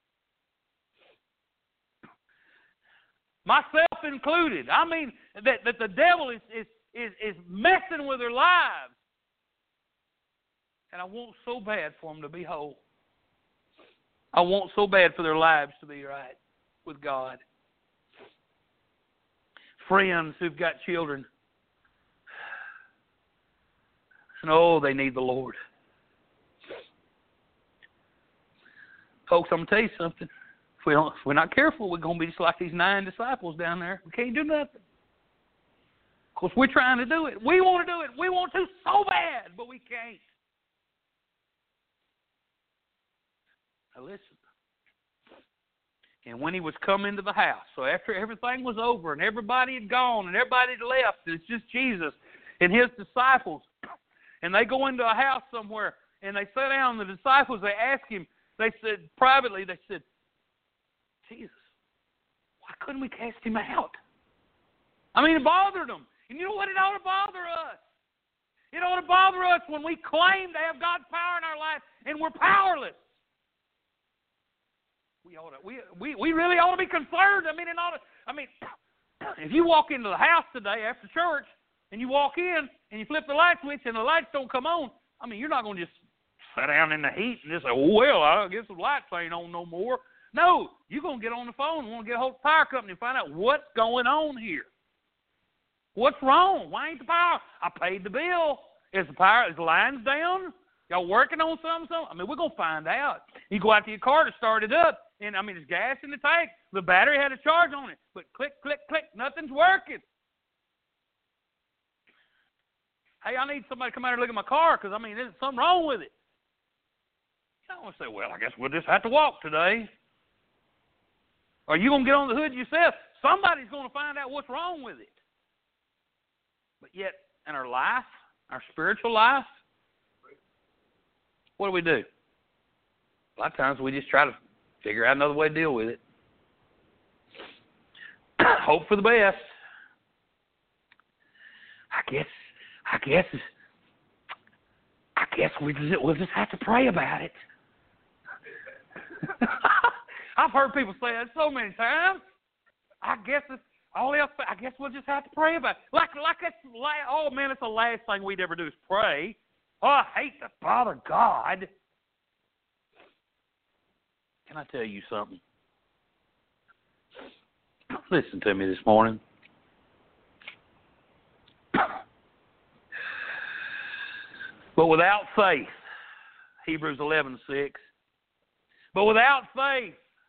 myself included. I mean, that, that the devil is, is, is, is messing with their lives. And I want so bad for them to be whole. I want so bad for their lives to be right with God. Friends who've got children, and oh, they need the Lord. Folks, I'm going to tell you something. If, we don't, if we're not careful, we're going to be just like these nine disciples down there. We can't do nothing. Of course, we're trying to do it. We want to do it. We want to so bad, but we can't. Now listen. And when he was come into the house, so after everything was over and everybody had gone and everybody had left, it's just Jesus and his disciples, and they go into a house somewhere and they sit down, and the disciples, they ask him, they said, privately, they said, Jesus, why couldn't we cast him out? I mean, it bothered them. And you know what? It ought to bother us. It ought to bother us when we claim to have God's power in our life and we're powerless. We ought to, we, we, we really ought to be concerned. I mean, it ought to, I mean, if you walk into the house today after church and you walk in and you flip the light switch and the lights don't come on, I mean, you're not going to just sit down in the heat and just say, oh, well, I guess the lights ain't on no more. No, you're going to get on the phone and want to get a hold of the power company and find out what's going on here. What's wrong? Why ain't the power? I paid the bill. Is the power, is the lines down? Y'all working on something, something? I mean, we're going to find out. You go out to your car to start it up, and, I mean, there's gas in the tank. The battery had a charge on it. But click, click, click, nothing's working. Hey, I need somebody to come out here and look at my car because, I mean, there's something wrong with it. You don't want to say, well, I guess we'll just have to walk today. Or you going to get on the hood yourself? Somebody's going to find out what's wrong with it. But yet, in our life, our spiritual life, what do we do? A lot of times we just try to figure out another way to deal with it. Hope for the best. I guess, I guess, I guess we just, we'll just have to pray about it. I've heard people say that so many times. I guess it's all else. I guess we'll just have to pray about it. Like, like it's like, oh man, it's the last thing we'd ever do is pray. Oh, I hate to bother God. Can I tell you something? Listen to me this morning. But without faith, Hebrews eleven six. But without faith,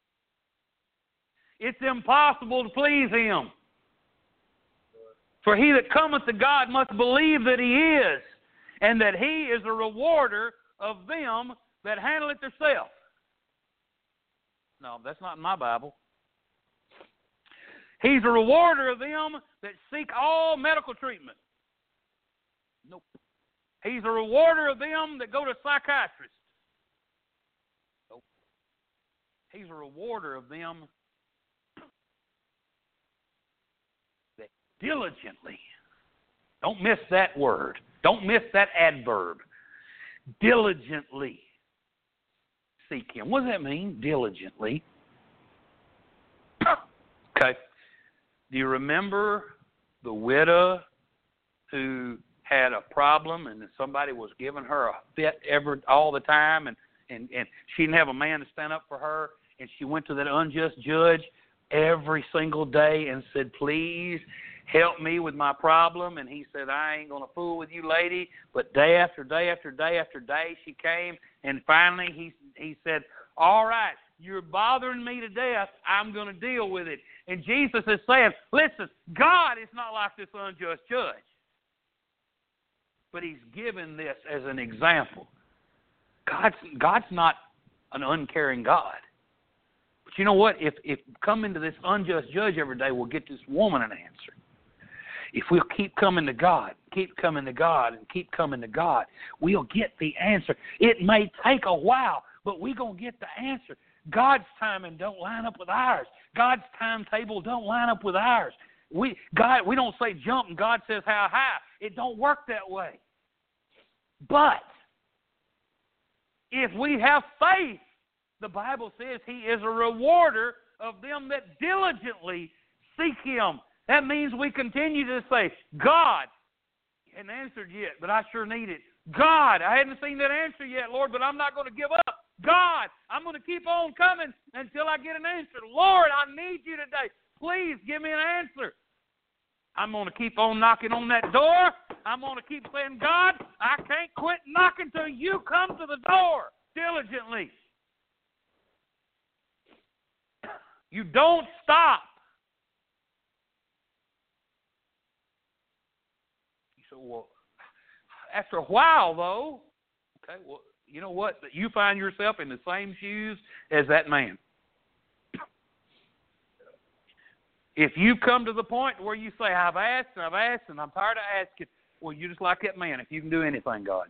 it's impossible to please Him. For he that cometh to God must believe that He is, and that He is a rewarder of them that handle it themselves. No, that's not in my Bible. He's a rewarder of them that seek all medical treatment. Nope. He's a rewarder of them that go to psychiatrists. Nope. He's a rewarder of them that diligently, don't miss that word, don't miss that adverb, diligently seek Him. What does that mean, diligently? Okay. Do you remember the widow who had a problem and somebody was giving her a fit every, all the time, and, and, and she didn't have a man to stand up for her, and she went to that unjust judge every single day and said, please help me with my problem? And he said, I ain't going to fool with you, lady. But day after day after day after day she came, and finally he, he said, all right, you're bothering me to death. I'm going to deal with it. And Jesus is saying, listen, God is not like this unjust judge. But He's given this as an example. God's, God's not an uncaring God. But you know what? If, if coming to this unjust judge every day will get this woman an answer. If we'll keep coming to God, keep coming to God, and keep coming to God, we'll get the answer. It may take a while, but we're going to get the answer. God's timing don't line up with ours. God's timetable don't line up with ours. We God, we don't say jump and God says how high. It don't work that way. But if we have faith, the Bible says He is a rewarder of them that diligently seek Him. That means we continue to say, God, you hadn't answered yet, but I sure need it. God, I hadn't seen that answer yet, Lord, but I'm not going to give up. God, I'm going to keep on coming until I get an answer. Lord, I need you today. Please give me an answer. I'm going to keep on knocking on that door. I'm going to keep saying, God, I can't quit knocking till you come to the door diligently. You don't stop. You say, well, after a while, though, okay, well, you know what? You find yourself in the same shoes as that man. If you come to the point where you say, I've asked and I've asked and I'm tired of asking, well, you're just like that man. If you can do anything, God.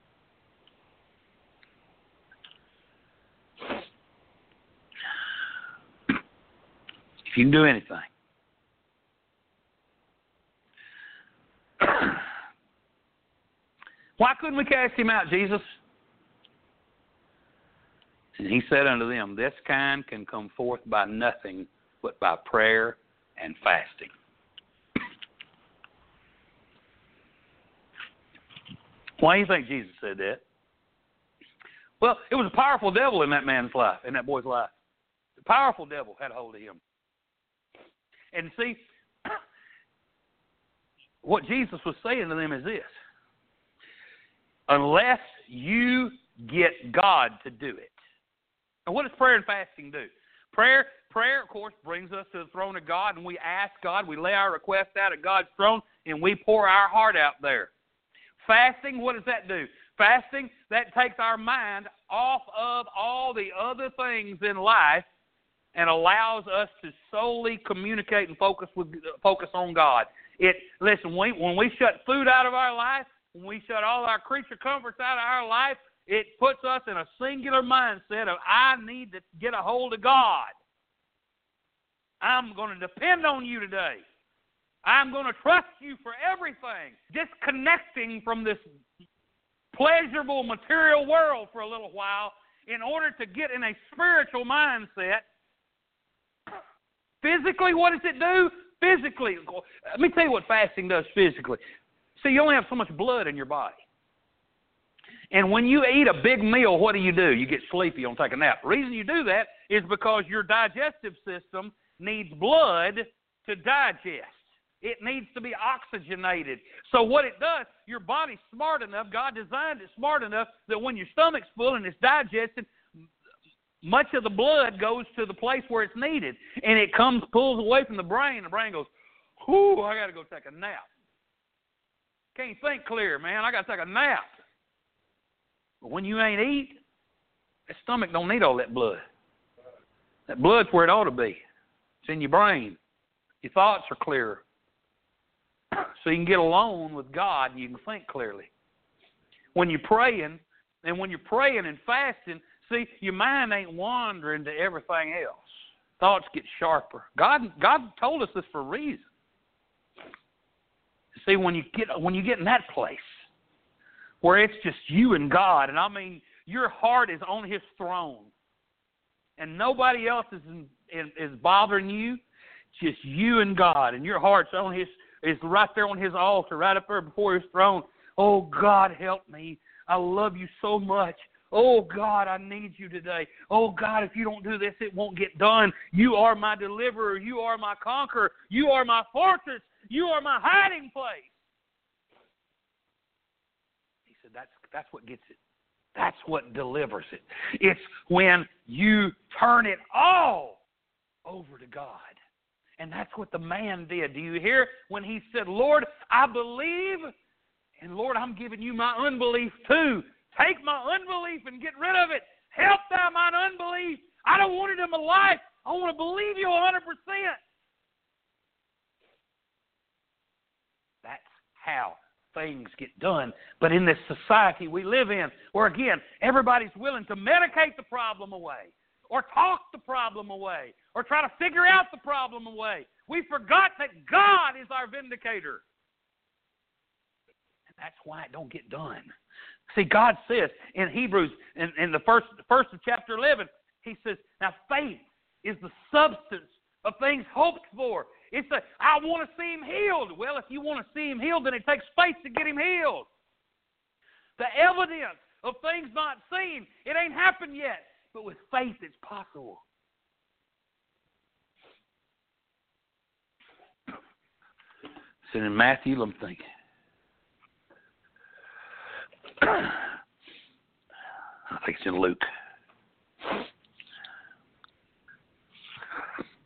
If you can do anything. Why couldn't we cast him out, Jesus? And he said unto them, this kind can come forth by nothing but by prayer and fasting. Why do you think Jesus said that? Well, it was a powerful devil in that man's life, in that boy's life. The powerful devil had a hold of him. And see, what Jesus was saying to them is this. Unless you get God to do it. And what does prayer and fasting do? Prayer, prayer, of course, brings us to the throne of God, and we ask God, we lay our request out at God's throne, and we pour our heart out there. Fasting, what does that do? Fasting, that takes our mind off of all the other things in life and allows us to solely communicate and focus with focus on God. It listen, we, when we shut food out of our life, when we shut all our creature comforts out of our life, it puts us in a singular mindset of, I need to get a hold of God. I'm going to depend on you today. I'm going to trust you for everything. Disconnecting from this pleasurable material world for a little while in order to get in a spiritual mindset. Physically, what does it do? Physically, let me tell you what fasting does physically. See, you only have so much blood in your body. And when you eat a big meal, what do you do? You get sleepy, you don't take a nap. The reason you do that is because your digestive system needs blood to digest. It needs to be oxygenated. So what it does, your body's smart enough, God designed it smart enough that when your stomach's full and it's digested, much of the blood goes to the place where it's needed. And it comes, pulls away from the brain. The brain goes, whew, I got to go take a nap. Can't think clear, man. I got to take a nap. But when you ain't eat, that stomach don't need all that blood. That blood's where it ought to be. It's in your brain. Your thoughts are clearer. So you can get alone with God and you can think clearly. When you're praying, and when you're praying and fasting, see, your mind ain't wandering to everything else. Thoughts get sharper. God, God told us this for a reason. See, when you get when you get in that place where it's just you and God, and I mean your heart is on His throne, and nobody else is in, in, is bothering you, it's just you and God, and your heart's on His is right there on His altar, right up there before His throne. Oh God, help me! I love you so much. Oh, God, I need you today. Oh, God, if you don't do this, it won't get done. You are my deliverer. You are my conqueror. You are my fortress. You are my hiding place. He said that's, that's what gets it. That's what delivers it. It's when you turn it all over to God. And that's what the man did. Do you hear when he said, Lord, I believe, and Lord, I'm giving you my unbelief too. Take my unbelief and get rid of it. Help thou mine unbelief. I don't want it in my life. I want to believe you one hundred percent. That's how things get done. But in this society we live in, where again, everybody's willing to medicate the problem away, or talk the problem away, or try to figure out the problem away. We forgot that God is our vindicator. And that's why it don't get done. See, God says in Hebrews, in, in the first, first of chapter eleven, He says, now faith is the substance of things hoped for. It's a, I want to see him healed. Well, if you want to see him healed, then it takes faith to get him healed. The evidence of things not seen, it ain't happened yet. But with faith, it's possible. So in Matthew, I'm thinking. I think it's in Luke.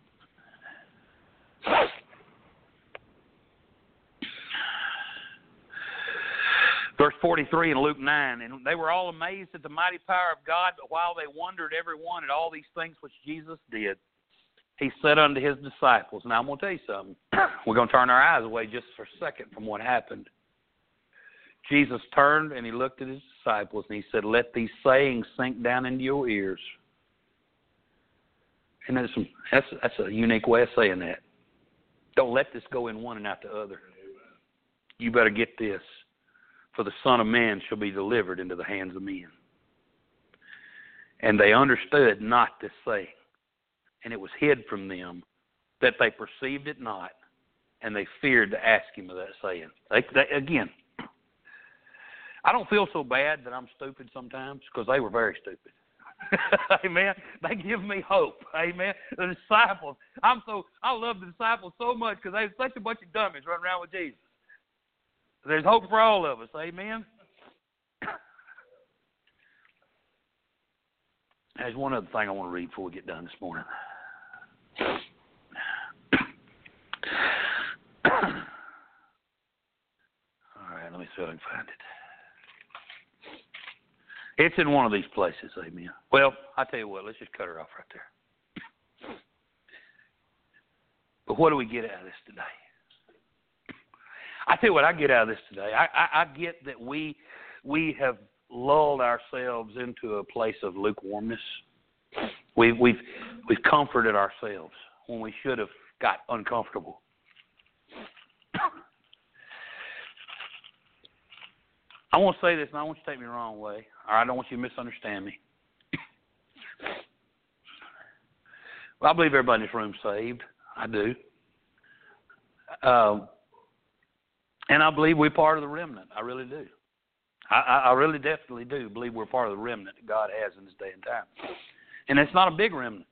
forty-three in Luke nine, and they were all amazed at the mighty power of God, but while they wondered every one at all these things which Jesus did, he said unto his disciples, now I'm going to tell you something. We're going to turn our eyes away just for a second from what happened. Jesus turned and he looked at his disciples and he said, let these sayings sink down into your ears. And that's, that's, that's a unique way of saying that. Don't let this go in one and out the other. You better get this. For the Son of Man shall be delivered into the hands of men. And they understood not this saying. And it was hid from them that they perceived it not. And they feared to ask him of that saying. They, they, again, I don't feel so bad that I'm stupid sometimes because they were very stupid. Amen. They give me hope. Amen. The disciples. I'm so I love the disciples so much because they're such a bunch of dummies running around with Jesus. There's hope for all of us. Amen. There's one other thing I want to read before we get done this morning. All right, let me see if I can find it. It's in one of these places, amen. Well, I tell you what, let's just cut her off right there. But what do we get out of this today? I tell you what I get out of this today. I, I, I get that we we have lulled ourselves into a place of lukewarmness. We've we've we've comforted ourselves when we should have got uncomfortable. I want to say this, and I don't want you to take me the wrong way, or I don't want you to misunderstand me. Well, I believe everybody in this room is saved. I do. Um, and I believe we're part of the remnant. I really do. I, I really definitely do believe we're part of the remnant that God has in this day and time. And it's not a big remnant.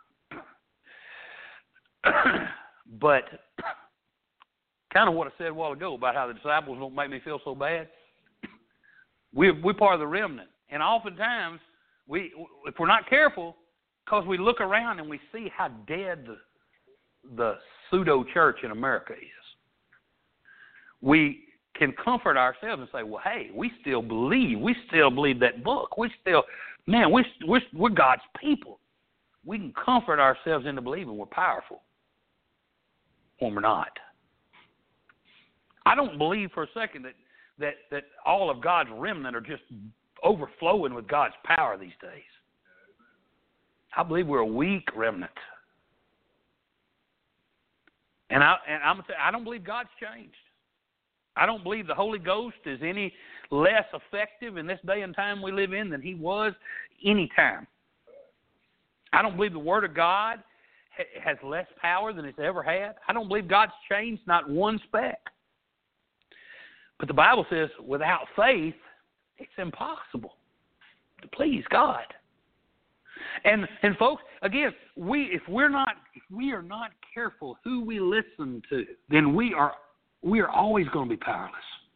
But kind of what I said a while ago about how the disciples don't make me feel so bad. We're, we're part of the remnant. And oftentimes, we, if we're not careful, because we look around and we see how dead the, the pseudo-church in America is, we can comfort ourselves and say, well, hey, we still believe. We still believe that book. We still, man, we're, we're, we're God's people. We can comfort ourselves into believing we're powerful when we're not. I don't believe for a second that That, that all of God's remnant are just overflowing with God's power these days. I believe we're a weak remnant. And, I, and I'm gonna say, I don't believe God's changed. I don't believe the Holy Ghost is any less effective in this day and time we live in than he was any time. I don't believe the Word of God ha- has less power than it's ever had. I don't believe God's changed not one speck. But the Bible says without faith, it's impossible to please God. And and folks, again, we if we're not if we are not careful who we listen to, then we are we are always going to be powerless.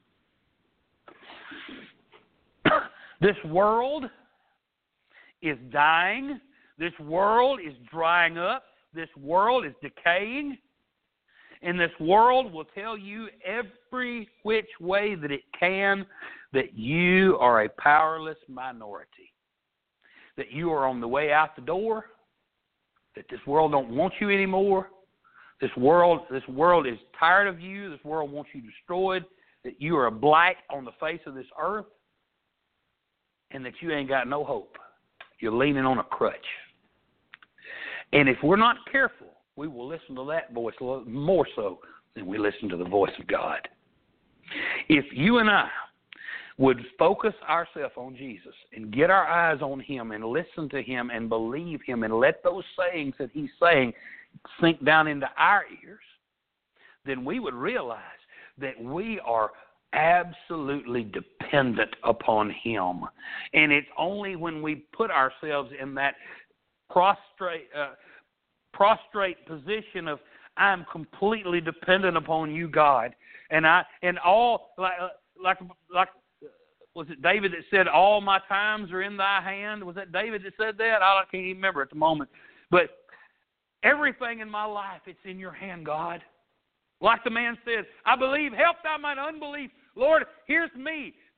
This world is dying. This world is drying up. This world is decaying. And this world will tell you every which way that it can that you are a powerless minority, that you are on the way out the door, that this world don't want you anymore, this world, this world is tired of you, this world wants you destroyed, that you are a blight on the face of this earth, and that you ain't got no hope. You're leaning on a crutch. And if we're not careful, we will listen to that voice more so than we listen to the voice of God. If you and I would focus ourselves on Jesus and get our eyes on him and listen to him and believe him and let those sayings that he's saying sink down into our ears, then we would realize that we are absolutely dependent upon him. And it's only when we put ourselves in that prostrate uh, prostrate position of I'm completely dependent upon you, God, and I and all like like like was it David that said all my times are in thy hand? Was that David that said that? I can't even remember at the moment. But everything in my life, it's in your hand, God. Like the man said, I believe, help thou mine unbelief. Lord, here's me.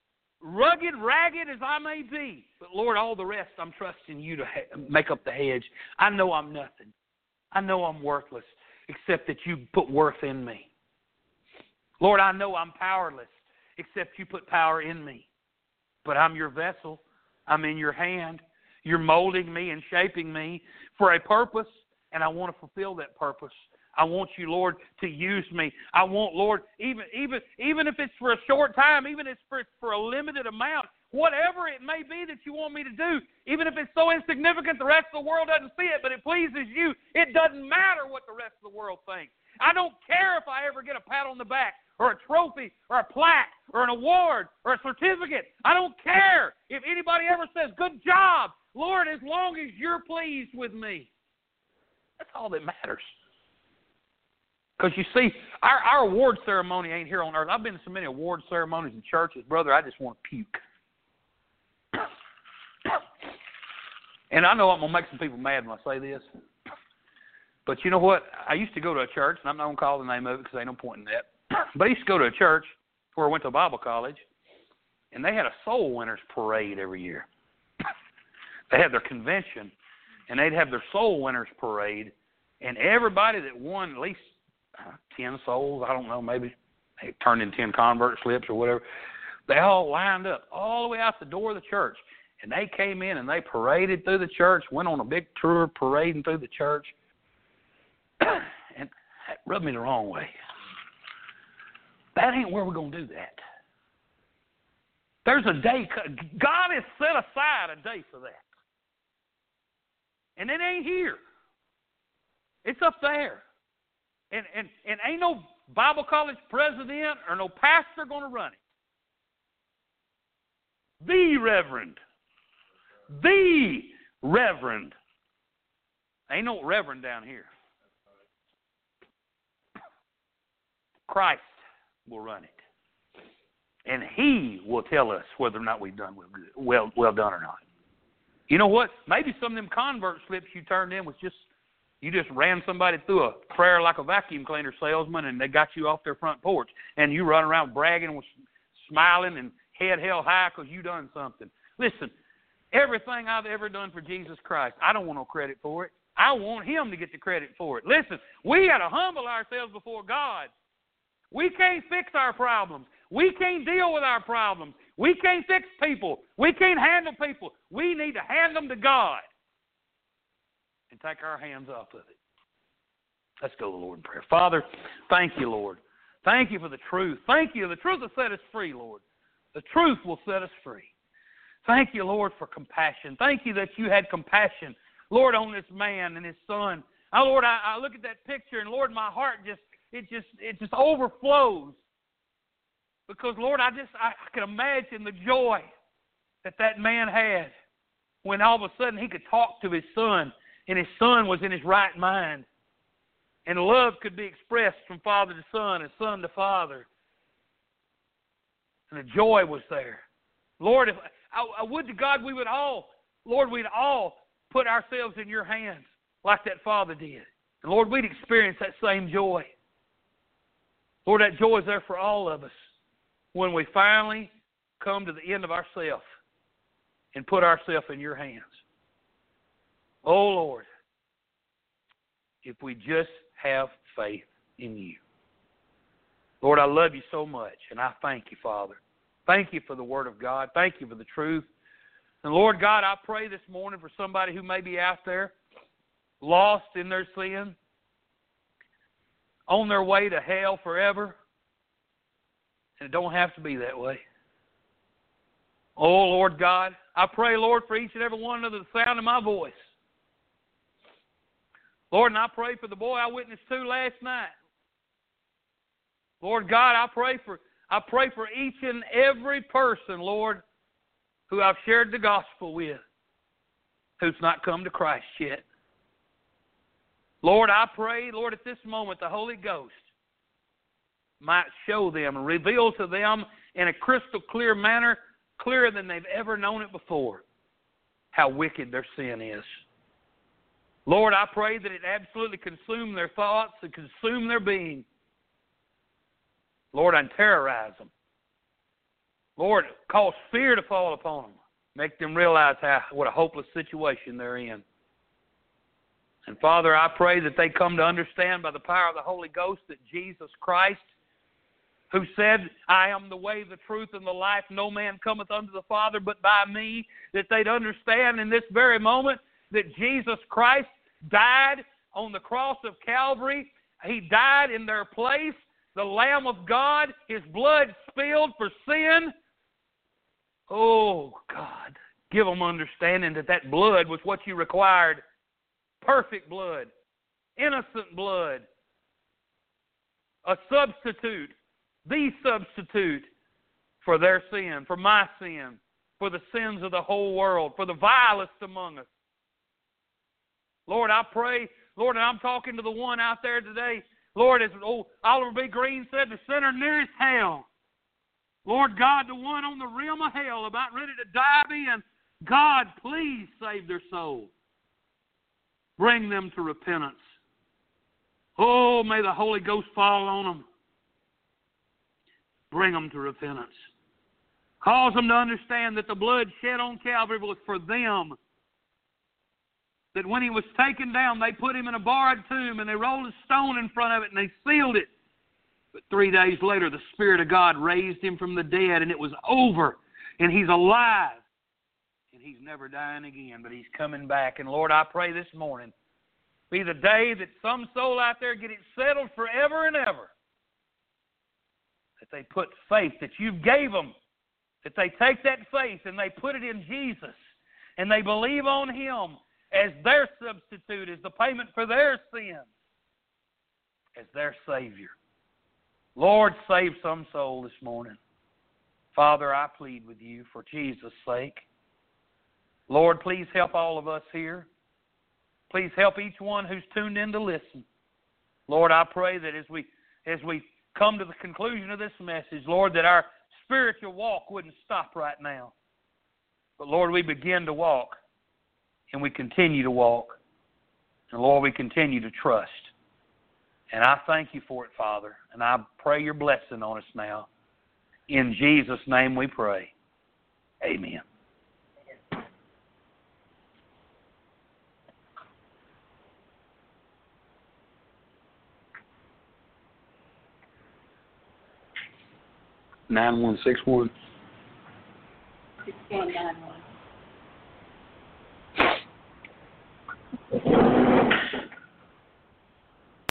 rugged, ragged as I may be. But, Lord, all the rest, I'm trusting you to ha- make up the hedge. I know I'm nothing. I know I'm worthless, except that you put worth in me. Lord, I know I'm powerless, except you put power in me. But I'm your vessel. I'm in your hand. You're molding me and shaping me for a purpose, and I want to fulfill that purpose. I want you, Lord, to use me. I want, Lord, even even even if it's for a short time, even if it's for, for a limited amount, whatever it may be that you want me to do, even if it's so insignificant the rest of the world doesn't see it, but it pleases you, it doesn't matter what the rest of the world thinks. I don't care if I ever get a pat on the back or a trophy or a plaque or an award or a certificate. I don't care if anybody ever says, good job, Lord, as long as you're pleased with me. That's all that matters. Because you see, our, our award ceremony ain't here on earth. I've been to so many award ceremonies in churches, brother, I just want to puke. And I know I'm going to make some people mad when I say this. But you know what? I used to go to a church, and I'm not going to call the name of it because ain't no point in that. But I used to go to a church where I went to Bible college, and they had a soul winners parade every year. They had their convention, and they'd have their soul winners parade, and everybody that won at least uh, ten souls, I don't know, maybe they turned in ten convert slips or whatever, they all lined up all the way out the door of the church, and they came in and they paraded through the church, went on a big tour parading through the church, and that rubbed me the wrong way. That ain't where we're going to do that. There's a day, God has set aside a day for that. And it ain't here. It's up there. And, and, and ain't no Bible college president or no pastor going to run it. The Reverend. The Reverend. Ain't no Reverend down here. Christ will run it. And He will tell us whether or not we've done well, well, well done or not. You know what? Maybe some of them convert slips you turned in was just, you just ran somebody through a prayer like a vacuum cleaner salesman and they got you off their front porch. And you run around bragging, smiling, and head held high because you done something. Listen, everything I've ever done for Jesus Christ, I don't want no credit for it. I want Him to get the credit for it. Listen, we got to humble ourselves before God. We can't fix our problems. We can't deal with our problems. We can't fix people. We can't handle people. We need to hand them to God and take our hands off of it. Let's go to the Lord in prayer. Father, thank you, Lord. Thank you for the truth. Thank you. The truth will set us free, Lord. The truth will set us free. Thank you, Lord, for compassion. Thank you that you had compassion, Lord, on this man and his son. Oh, Lord, I, I look at that picture, and, Lord, my heart just, it just, it just overflows. Because, Lord, I just, I, I can imagine the joy that that man had when all of a sudden he could talk to his son, and his son was in his right mind. And love could be expressed from father to son and son to father. And the joy was there. Lord, if I, I would to God we would all, Lord, we'd all put ourselves in your hands like that father did. And, Lord, we'd experience that same joy. Lord, that joy is there for all of us when we finally come to the end of ourselves and put ourselves in your hands. Oh, Lord, if we just have faith in you. Lord, I love you so much, and I thank you, Father. Thank you for the Word of God. Thank you for the truth. And, Lord God, I pray this morning for somebody who may be out there lost in their sin, on their way to hell forever. And it don't have to be that way. Oh, Lord God, I pray, Lord, for each and every one under the sound of my voice. Lord, and I pray for the boy I witnessed to last night. Lord God, I pray for I pray for each and every person, Lord, who I've shared the gospel with, who's not come to Christ yet. Lord, I pray, Lord, at this moment, the Holy Ghost might show them and reveal to them in a crystal clear manner, clearer than they've ever known it before, how wicked their sin is. Lord, I pray that it absolutely consume their thoughts and consume their being. Lord, and terrorize them. Lord, cause fear to fall upon them. Make them realize how what a hopeless situation they're in. And Father, I pray that they come to understand by the power of the Holy Ghost that Jesus Christ, who said, I am the way, the truth, and the life, no man cometh unto the Father but by me, that they'd understand in this very moment that Jesus Christ died on the cross of Calvary. He died in their place, the Lamb of God, His blood spilled for sin. Oh, God, give them understanding that that blood was what you required. Perfect blood, innocent blood, a substitute, the substitute for their sin, for my sin, for the sins of the whole world, for the vilest among us. Lord, I pray, Lord, and I'm talking to the one out there today, Lord, as old Oliver B. Green said, the sinner nearest hell. Lord God, the one on the rim of hell about ready to dive in, God, please save their soul. Bring them to repentance. Oh, may the Holy Ghost fall on them. Bring them to repentance. Cause them to understand that the blood shed on Calvary was for them. That when He was taken down, they put Him in a borrowed tomb and they rolled a stone in front of it and they sealed it. But three days later, the Spirit of God raised Him from the dead and it was over. And He's alive. And He's never dying again, but He's coming back. And Lord, I pray this morning be the day that some soul out there get it settled forever and ever. That they put faith that you gave them. That they take that faith and they put it in Jesus. And they believe on Him as their substitute, as the payment for their sins, as their Savior. Lord, save some soul this morning. Father, I plead with you for Jesus' sake. Lord, please help all of us here. Please help each one who's tuned in to listen. Lord, I pray that as we as we come to the conclusion of this message, Lord, that our spiritual walk wouldn't stop right now. But Lord, we begin to walk and we continue to walk. And Lord, we continue to trust. And I thank you for it, Father. And I pray your blessing on us now. In Jesus' name we pray. Amen. nine one six one. six one nine one.